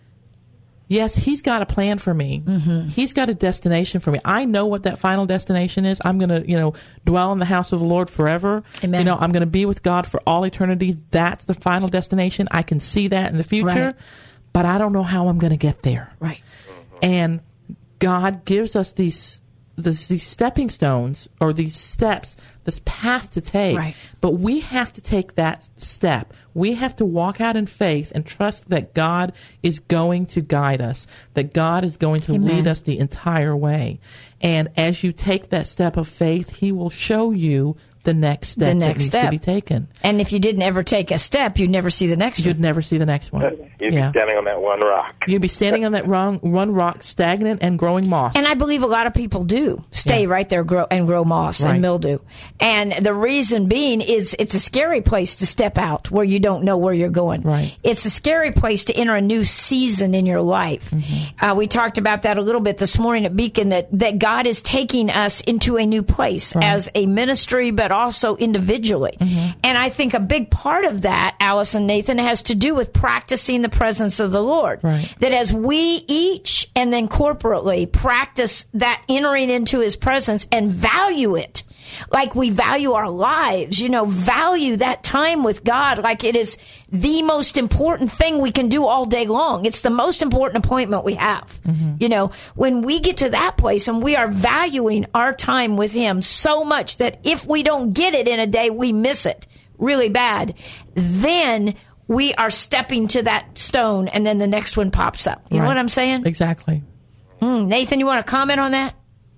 yes, he's got a plan for me. He's got a destination for me. I know what that final destination is. I'm going to, dwell in the house of the Lord forever. Amen. I'm going to be with God for all eternity. That's the final destination. I can see that in the future, but I don't know how I'm going to get there. Right. And God gives us these stepping stones, or these steps, this path to take. Right. But we have to take that step. We have to walk out in faith and trust that God is going to guide us, that God is going to lead us the entire way. And as you take that step of faith, he will show you the next step that needs to be taken. And if you didn't ever take a step, you'd never see the next one. You'd never see the next one. You'd be standing on that one rock. You'd be standing on that one rock, stagnant and growing moss. And I believe a lot of people do stay right there and grow moss and mildew. And the reason being is it's a scary place to step out where you don't know where you're going. Right. It's a scary place to enter a new season in your life. We talked about that a little bit this morning at Beacon, that God is taking us into a new place as a ministry, but also individually. And I think a big part of that, Alice and Nathan, has to do with practicing the presence of the Lord. Right. That as we each and then corporately practice that entering into his presence and value it, like we value our lives, value that time with God like it is the most important thing we can do all day long. It's the most important appointment we have. When we get to that place and we are valuing our time with him so much that if we don't get it in a day, we miss it really bad, then we are stepping to that stone and then the next one pops up. You know what I'm saying? Exactly. Nathan, you want to comment on that?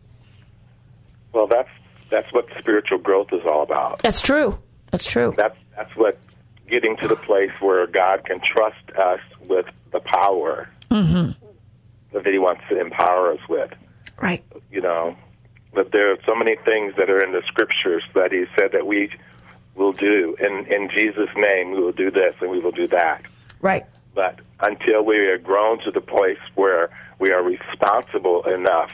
Well, that's what spiritual growth is all about. That's true. That's true. That's what getting to the place where God can trust us with the power that he wants to empower us with. Right. But there are so many things that are in the scriptures that he said that we will do. In Jesus' name, we will do this and we will do that. Right. But until we are grown to the place where we are responsible enough,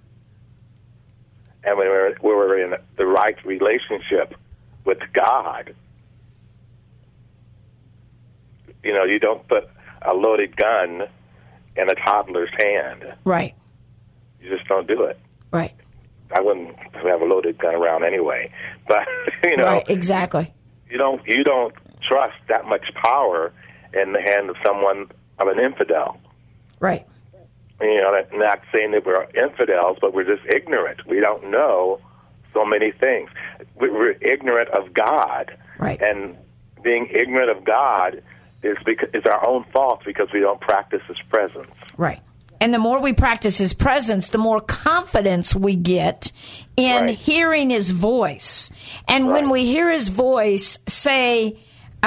and when we're in the right relationship with God, you don't put a loaded gun in a toddler's hand. Right. You just don't do it. Right. I wouldn't have a loaded gun around anyway. But, Right, exactly. You don't trust that much power in the hand of an infidel. Right. Not saying that we're infidels, but we're just ignorant. We don't know so many things. We're ignorant of God. Right. And being ignorant of God is our own fault because we don't practice His presence. Right. And the more we practice His presence, the more confidence we get in hearing His voice. And when we hear His voice, say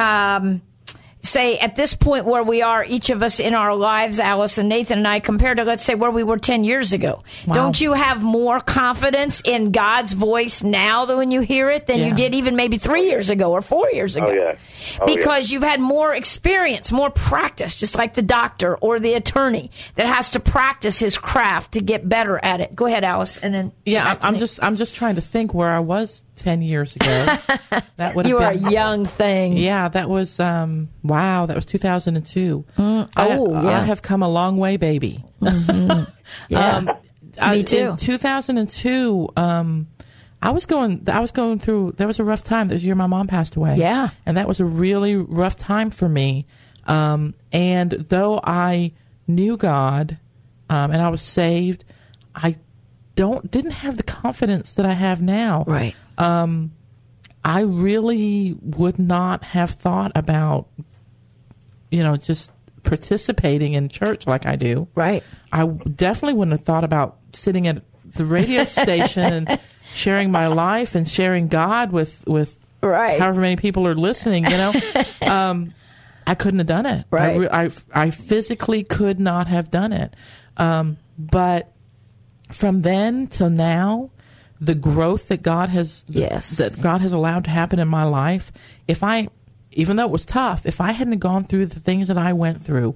at this point where we are, each of us in our lives, Alice and Nathan and I, compared to, let's say, where we were 10 years ago. Wow. Don't you have more confidence in God's voice now than when you hear it than you did even maybe 3 years ago or 4 years ago? Oh, yeah. Because you've had more experience, more practice, just like the doctor or the attorney that has to practice his craft to get better at it. Go ahead, Alice, and then I'm just trying to think where I was 10 years ago. That would have you were been a young thing. Yeah, that was wow, that was 2002. I have come a long way, baby. Mm-hmm. Yeah. Me too. In 2002, I was going through. There was a rough time. That was the year my mom passed away. Yeah, and that was a really rough time for me. And though I knew God, and I was saved, I didn't have the confidence that I have now. Right. I really would not have thought about, just participating in church like I do. Right. I definitely wouldn't have thought about sitting at the radio station and sharing my life and sharing God with however many people are listening, I couldn't have done it. Right. I physically could not have done it. But from then till now, the growth that God has allowed to happen in my life, even though it was tough, if I hadn't gone through the things that I went through,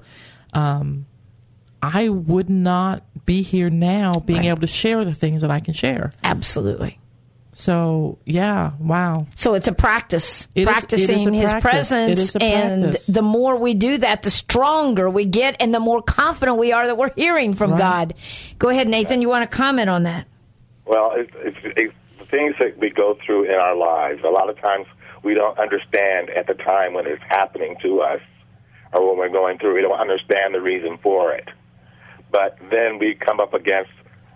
I would not be here now being able to share the things that I can share. Absolutely. So, yeah, wow. So it's a practice, practicing His presence. And the more we do that, the stronger we get and the more confident we are that we're hearing from God. Go ahead, Nathan. You want to comment on that? Well, it's the things that we go through in our lives, a lot of times we don't understand at the time when it's happening to us or when we're going through. We don't understand the reason for it. But then we come up against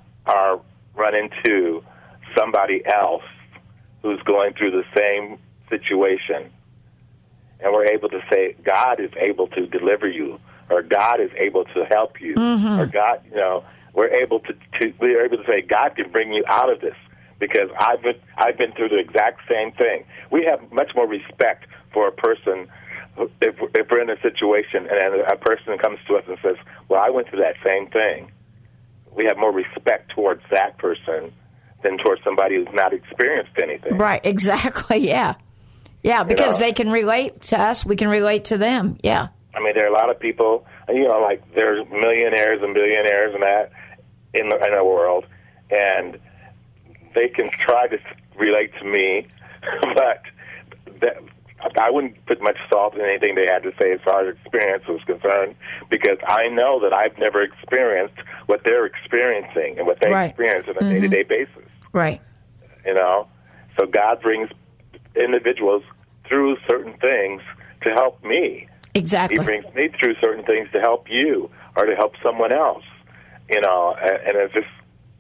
run into somebody else who's going through the same situation. And we're able to say, God is able to deliver you, or God is able to help you, or God, we're able to say, God can bring you out of this because I've been through the exact same thing. We have much more respect for a person if we're in a situation and a person comes to us and says, well, I went through that same thing. We have more respect towards that person than towards somebody who's not experienced anything. Right, exactly, yeah. Yeah, because they can relate to us, we can relate to them, yeah. I mean, there are a lot of people, like there's millionaires and billionaires and that in the world, and they can try to relate to me, but I wouldn't put much salt in anything they had to say as far as experience was concerned, because I know that I've never experienced what they're experiencing and what they experience on a day-to-day basis. Right. So God brings individuals through certain things to help me. Exactly. He brings me through certain things to help you or to help someone else. And it's just...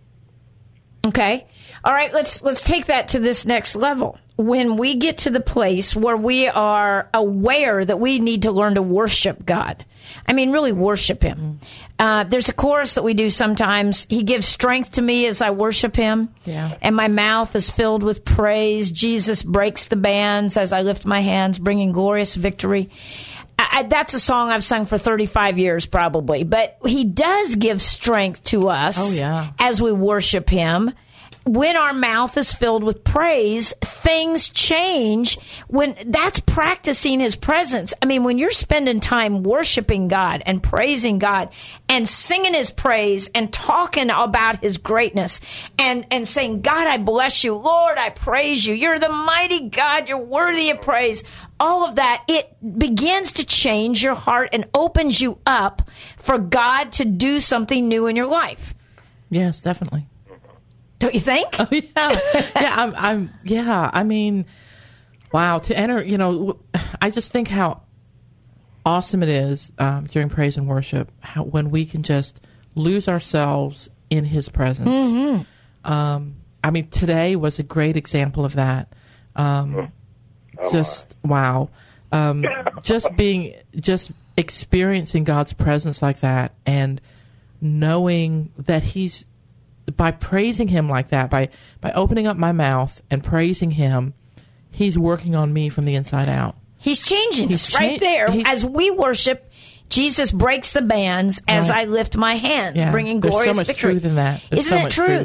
Okay. All right, let's take that to this next level. When we get to the place where we are aware that we need to learn to worship God, I mean, really worship Him. There's a chorus that we do sometimes. He gives strength to me as I worship Him, and my mouth is filled with praise. Jesus breaks the bands as I lift my hands, bringing glorious victory. That's a song I've sung for 35 years probably, but He does give strength to us as we worship Him. when our mouth is filled with praise, things change. When that's practicing His presence. I mean, when you're spending time worshiping God and praising God and singing His praise and talking about His greatness and saying, God, I bless you. Lord, I praise you. You're the mighty God. You're worthy of praise. All of that, it begins to change your heart and opens you up for God to do something new in your life. Yes, definitely. Don't you think? Oh, yeah. Yeah. I mean, wow. To enter, I just think how awesome it is during praise and worship, when we can just lose ourselves in His presence. Mm-hmm. I mean, today was a great example of that. Wow. Just experiencing God's presence like that, and knowing that He's, by praising Him like that, by opening up my mouth and praising Him, He's working on me from the inside out. He's changing us right there. As we worship, Jesus breaks the bands as I lift my hands, bringing glorious victory. There's so much truth in that. Isn't that true?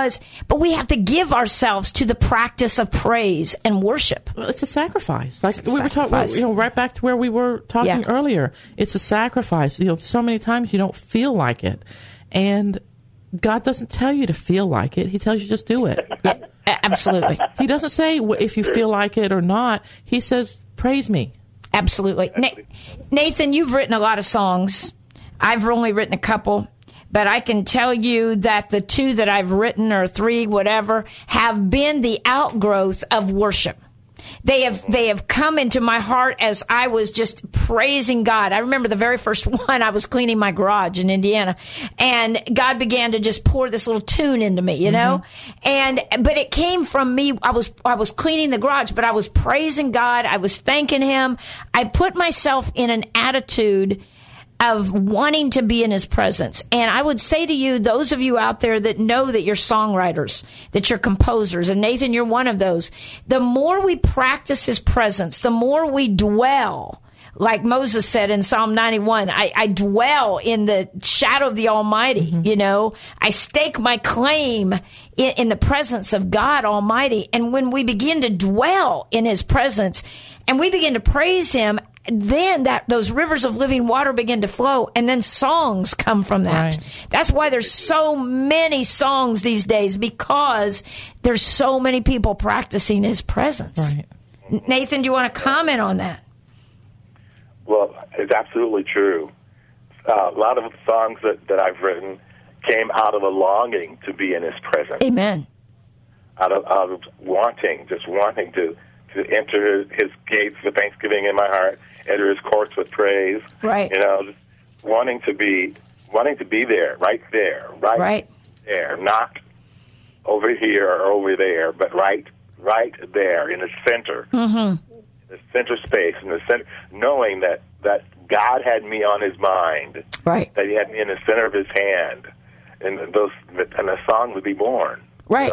But we have to give ourselves to the practice of praise and worship. Well, it's a sacrifice. Like we were talking, right back to where we were talking earlier. It's a sacrifice. So many times you don't feel like it, and God doesn't tell you to feel like it. He tells you just do it. Yeah, absolutely. He doesn't say if you feel like it or not. He says, praise me. Absolutely. Nathan, you've written a lot of songs. I've only written a couple. But I can tell you that the 2 that I've written, or 3, whatever, have been the outgrowth of worship. They have come into my heart as I was just praising God. I remember the very first one, I was cleaning my garage in Indiana, and God began to just pour this little tune into me, you know? But it came from me. I was cleaning the garage, but I was praising God. I was thanking Him. I put myself in an attitude of wanting to be in His presence. And I would say to you, those of you out there that know that you're songwriters, that you're composers, and Nathan, you're one of those, the more we practice His presence, the more we dwell, like Moses said in Psalm 91, I dwell in the shadow of the Almighty, I stake my claim in the presence of God Almighty. And when we begin to dwell in His presence and we begin to praise Him, then those rivers of living water begin to flow, and then songs come from that. Right. That's why there's so many songs these days, because there's so many people practicing His presence. Right. Nathan, do you want to comment on that? Well, it's absolutely true. A lot of songs that I've written came out of a longing to be in His presence. Amen. Out of wanting to enter His gates with thanksgiving in my heart, enter His courts with praise. Right. Just wanting to be there, right there, right there, not over here or over there, but right there in the center, the center space, in the center, knowing that God had me on His mind, right? That He had me in the center of His hand, and the song would be born, right?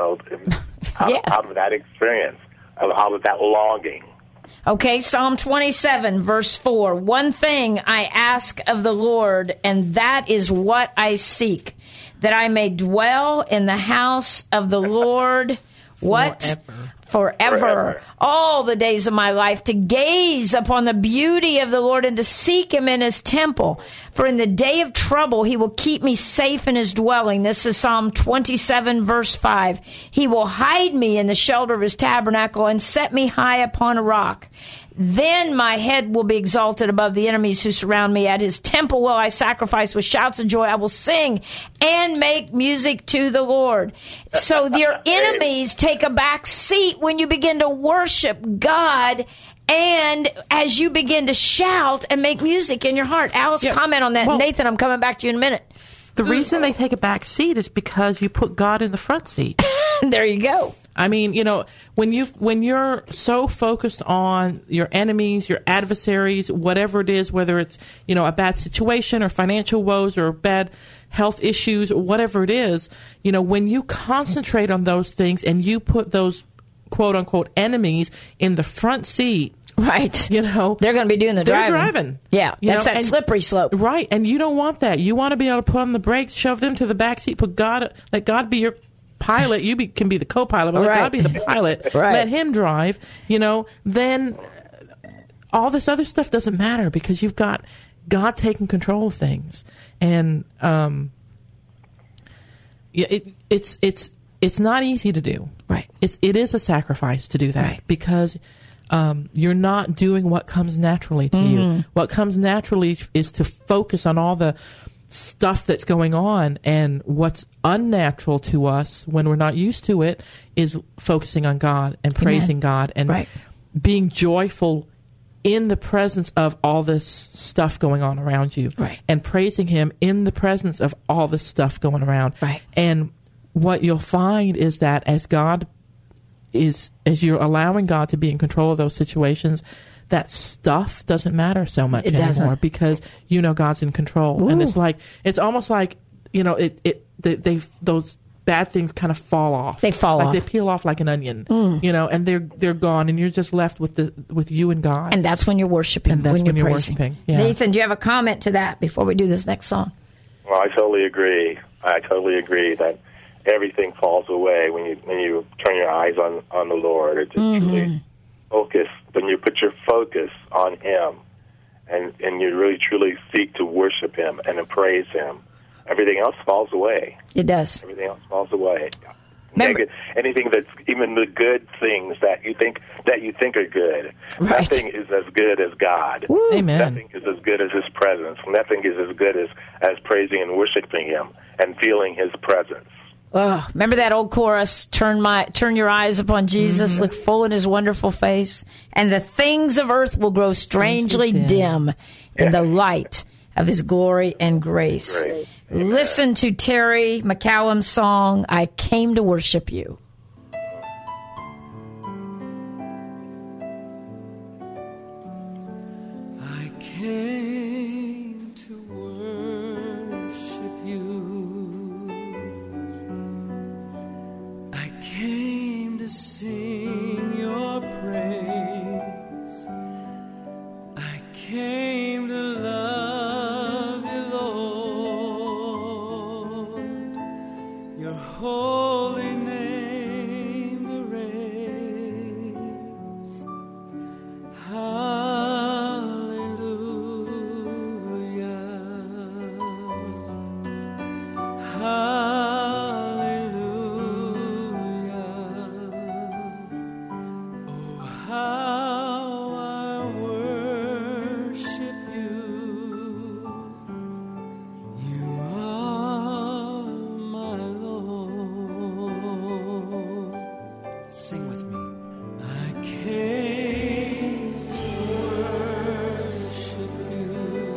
Out of that experience. Out of that longing. Okay, Psalm 27, verse 4. One thing I ask of the Lord, and that is what I seek, that I may dwell in the house of the Lord. What? Forever. All the days of my life, to gaze upon the beauty of the Lord and to seek Him in His temple. For in the day of trouble, He will keep me safe in His dwelling. This is Psalm 27, verse 5. He will hide me in the shelter of His tabernacle and set me high upon a rock. Then my head will be exalted above the enemies who surround me. At His temple will I sacrifice with shouts of joy. I will sing and make music to the Lord. So your enemies take a back seat when you begin to worship God, and as you begin to shout and make music in your heart. Alice, comment on that. Well, Nathan, I'm coming back to you in a minute. The reason they take a back seat is because you put God in the front seat. There you go. I mean, when you're so focused on your enemies, your adversaries, whatever it is, whether it's, a bad situation or financial woes or bad health issues or whatever it is, when you concentrate on those things and you put those quote unquote enemies in the front seat, right? They're going to be doing the driving. They're driving. Yeah, that's that slippery slope. Right, and you don't want that. You want to be able to put on the brakes, shove them to the back seat, let God be your pilot, you can be the co-pilot, but let God be the pilot. Let him drive, then all this other stuff doesn't matter because you've got God taking control of things. And it's not easy to do. Right. It is a sacrifice to do that because you're not doing what comes naturally to you. What comes naturally is to focus on all the stuff that's going on, and what's unnatural to us when we're not used to it is focusing on God and praising God and being joyful in the presence of all this stuff going on around you, and praising Him in the presence of all this stuff going around. And what you'll find is that as you're allowing God to be in control of those situations, that stuff doesn't matter so much anymore because God's in control. Ooh. And it's almost like those bad things kind of fall off. They fall off. They peel off like an onion, and they're gone, and you're just left with you and God. And that's when you're worshiping. And that's when you're worshiping. Yeah. Nathan, do you have a comment to that before we do this next song? Well, I totally agree. That everything falls away when you turn your eyes on the Lord. It's truly focus. When you put your focus on Him, and you really truly seek to worship Him and to praise Him, everything else falls away. It does. Everything else falls away. Anything that's even the good things that you think are good. Nothing is as good as God. Woo. Amen. Nothing is as good as His presence. Nothing is as good as praising and worshiping Him and feeling His presence. Oh, remember that old chorus, turn your eyes upon Jesus, look full in His wonderful face, and the things of earth will grow strangely dim in the light of His glory and grace. Great. Listen to Terry McCallum's song, I Came to Worship You. I came to worship You. I came to sing Your praise. I came to love You, Lord. Your holy name to raise. Hallelujah. Hallelujah. Oh, how I worship You. You are my Lord. Sing with me. I came to worship You.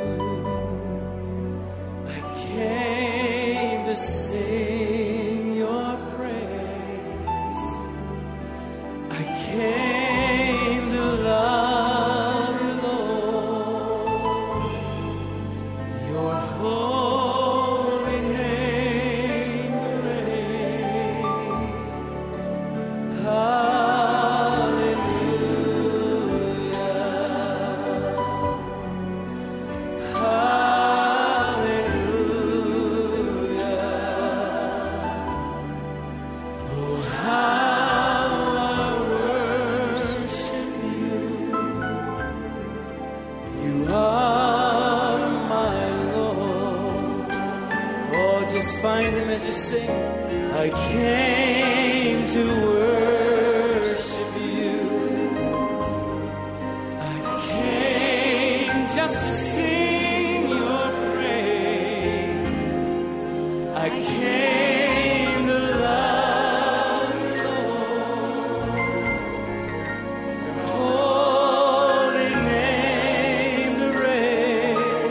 I came to sing Your praise. I came to love You, Lord. Your holy name to raise. Find Him as you sing. I came to worship You. I came just to sing Your praise. I came to love You, Lord. Your holy name to raise.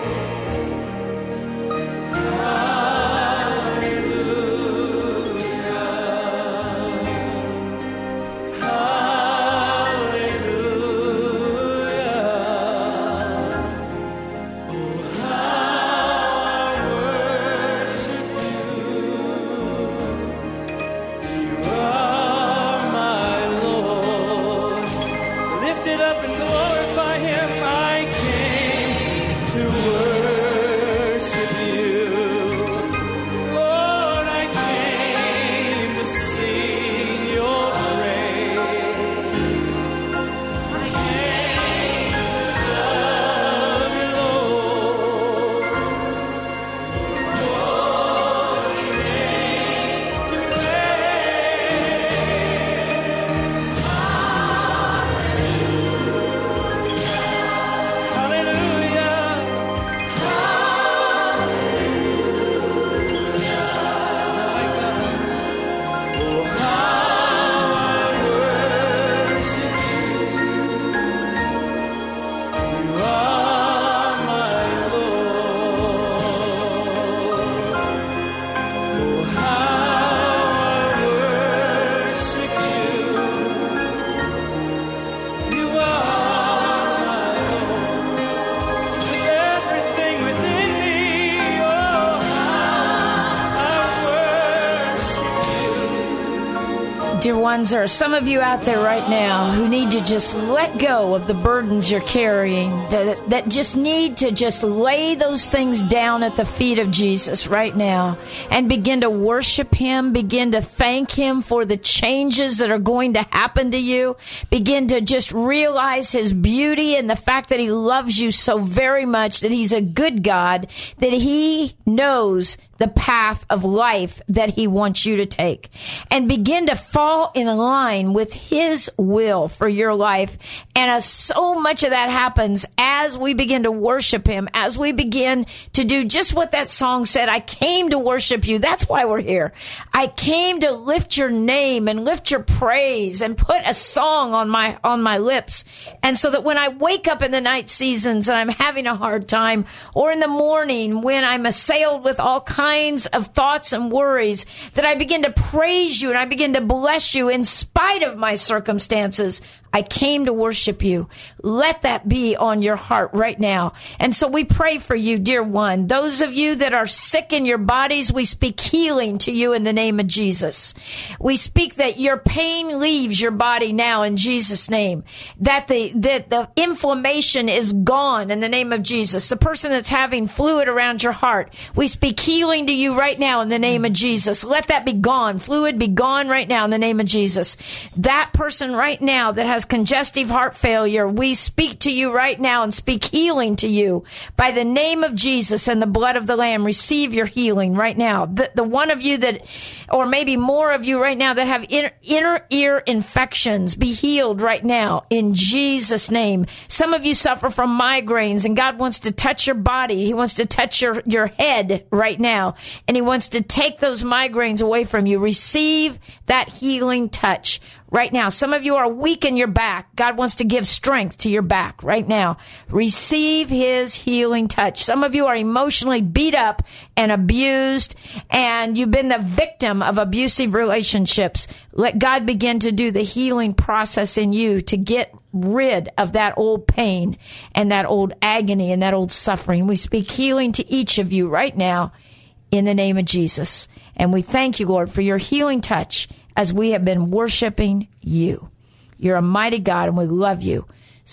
Dear ones, there are some of you out there right now who need to just let go of the burdens you're carrying, that just need to just lay those things down at the feet of Jesus right now and begin to worship Him, begin to thank Him for the changes that are going to happen to you, begin to just realize His beauty and the fact that He loves you so very much, that He's a good God, that He knows the path of life that He wants you to take, and begin to fall in line with His will for your life. And so much of that happens as we begin to worship Him, as we begin to do just what that song said. I came to worship you. That's why we're here. I came to lift your name and lift your praise and put a song on my lips. And so that when I wake up in the night seasons and I'm having a hard time, or in the morning when I'm assailed with all kinds of thoughts and worries, that I begin to praise you and I begin to bless you in spite of my circumstances. I came to worship you. Let that be on your heart right now. And so we pray for you, dear one. Those of you that are sick in your bodies, we speak healing to you in the name of Jesus. We speak that your pain leaves your body now in Jesus' name. That the inflammation is gone in the name of Jesus. The person that's having fluid around your heart, we speak healing to you right now in the name of Jesus. Let that be gone. Fluid be gone right now in the name of Jesus. That person right now that has congestive heart failure, we speak to you right now and speak healing to you by the name of Jesus and the blood of the Lamb. Receive your healing right now. The one of you that, or maybe more of you right now that have inner ear infections, be healed right now in Jesus' name. Some of you suffer from migraines, and God wants to touch your body. He wants to touch your head right now, and He wants to take those migraines away from you. Receive that healing touch right now. Some of you are weak in your back. God wants to give strength to your back right now. Receive His healing touch. Some of you are emotionally beat up and abused, and you've been the victim of abusive relationships. Let God begin to do the healing process in you to get rid of that old pain and that old agony and that old suffering. We speak healing to each of you right now in the name of Jesus. And we thank you, Lord, for your healing touch as we have been worshiping you. You're a mighty God, and we love you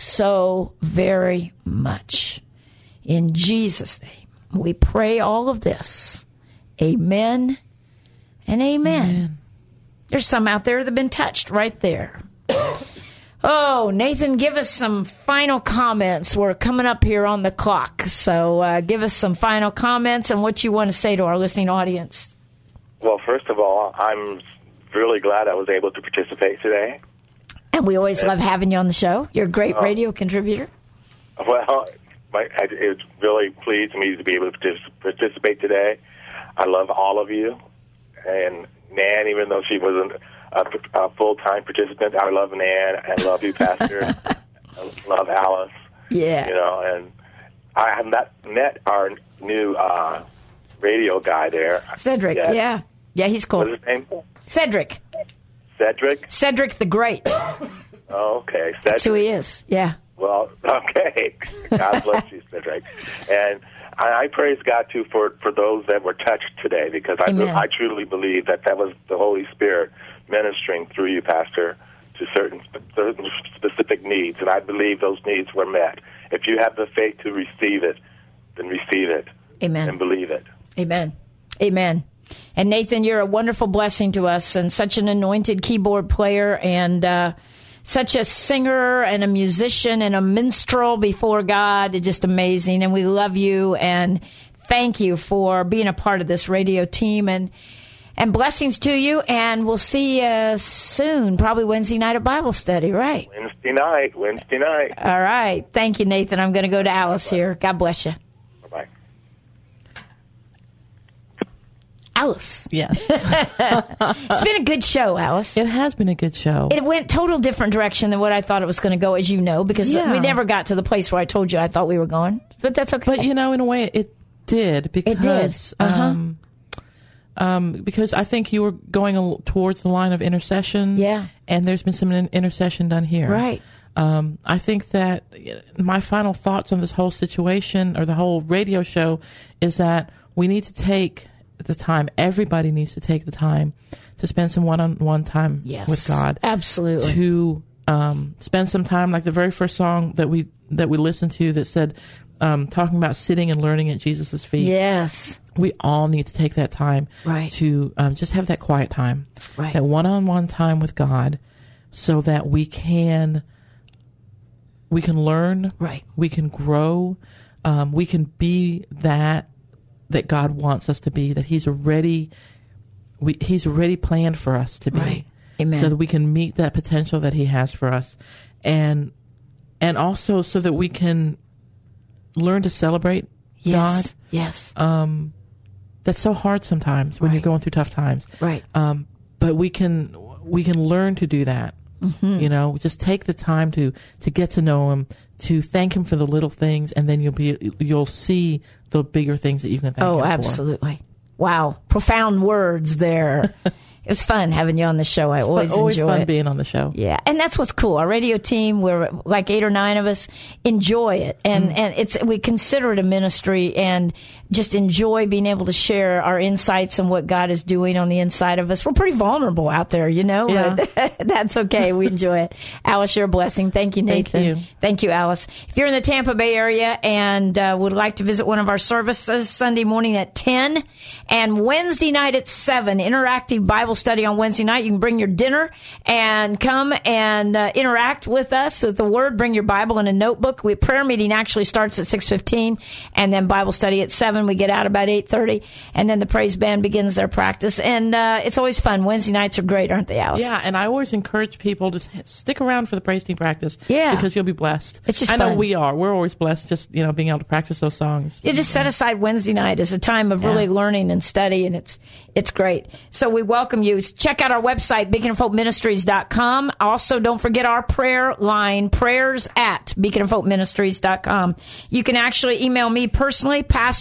so very much. In Jesus' name, we pray all of this. Amen and amen. Amen. There's some out there that have been touched right there. Oh, Nathan, give us some final comments. We're coming up here on the clock. So give us some final comments and what you want to say to our listening audience. Well, first of all, I'm really glad I was able to participate today. And we always love having you on the show. You're a great radio contributor. Well, it really pleased me to be able to participate today. I love all of you. And Nan, even though she wasn't a full-time participant, I love Nan. I love you, Pastor. I love Alice. Yeah. You know, and I have met our new radio guy there. Cedric, yeah. Yeah, he's cool. What's his name? Cedric. Cedric? Cedric the Great. Okay, Cedric. That's who he is, yeah. Well, okay. God bless you, Cedric. And I praise God, too, for those that were touched today, because I truly believe that was the Holy Spirit ministering through you, Pastor, to certain specific needs. And I believe those needs were met. If you have the faith to receive it, then receive it. Amen. And believe it. Amen. Amen. And Nathan, you're a wonderful blessing to us, and such an anointed keyboard player, and such a singer and a musician and a minstrel before God. It's just amazing. And we love you, and thank you for being a part of this radio team, and blessings to you. And we'll see you soon, probably Wednesday night at Bible study, right? Wednesday night. All right. Thank you, Nathan. I'm going to go to Alice here. God bless you. Bye-bye. Alice. Yes. It's been a good show, Alice. It has been a good show. It went total different direction than what I thought it was going to go, as you know, because we never got to the place where I told you I thought we were going. But that's okay. But, in a way, it did. Because, it did. Because I think you were going towards the line of intercession. Yeah. And there's been some intercession done here. Right. I think that my final thoughts on this whole situation, or the whole radio show, is that we need to take the time. Everybody needs to take the time to spend some one-on-one time with God. Absolutely. To spend some time, like the very first song that we listened to that said, talking about sitting and learning at Jesus' feet. Yes. We all need to take that time to just have that quiet time, that one-on-one time with God, so that we can learn, we can grow, we can be that God wants us to be, that He's already planned for us to be. Right. Amen. So that we can meet that potential that He has for us, and also so that we can learn to celebrate God. Yes. That's so hard sometimes when you're going through tough times. Right. But we can learn to do that. Mm-hmm. You know, just take the time to get to know Him, to thank Him for the little things, and then you'll see the bigger things that you can thank Him for. Oh, absolutely. Wow. Profound words there. It was fun having you on the show. I always enjoy fun it. being on the show. Yeah, and that's what's cool. Our radio team, we're like 8 or 9 of us, enjoy it, and we consider it a ministry, and just enjoy being able to share our insights and what God is doing on the inside of us. We're pretty vulnerable out there, you know. Yeah. But that's okay. We enjoy it. Alice, you're a blessing. Thank you, Nathan. Thank you, Alice. If you're in the Tampa Bay area and would like to visit one of our services, Sunday morning at 10 and Wednesday night at 7, interactive Bible study on Wednesday night. You can bring your dinner and come and interact with us with the Word. Bring your Bible and a notebook. Prayer meeting actually starts at 6:15, and then Bible study at 7. We get out about 8:30, and then the praise band begins their practice. And it's always fun. Wednesday nights are great, aren't they, Alice? Yeah, and I always encourage people to stick around for the praise team practice. Yeah, because you'll be blessed. It's just I know fun. we are. We're always blessed just being able to practice those songs. You just set aside Wednesday night as a time of really learning and study, and it's great. So we welcome you. Check out our website, beaconofhopeministries.com. Also, don't forget our prayer line, prayers@beaconofhopeministries.com. You can actually email me personally,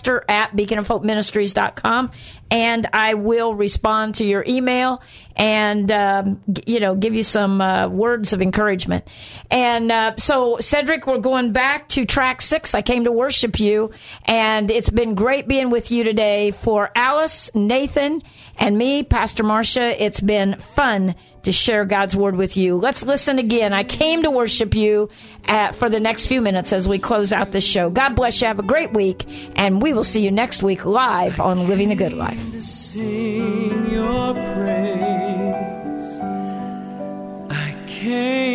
pastor@beaconofhopeministries.com, and I will respond to your email and, give you some words of encouragement. And so, Cedric, we're going back to track 6. I came to worship you, and it's been great being with you today. For Alice, Nathan, and me, Pastor Marcia, it's been fun to share God's Word with you. Let's listen again. I came to worship you for the next few minutes as we close out this show. God bless you. Have a great week, and we will see you next week live on Living the Good Life. To sing your praise, I came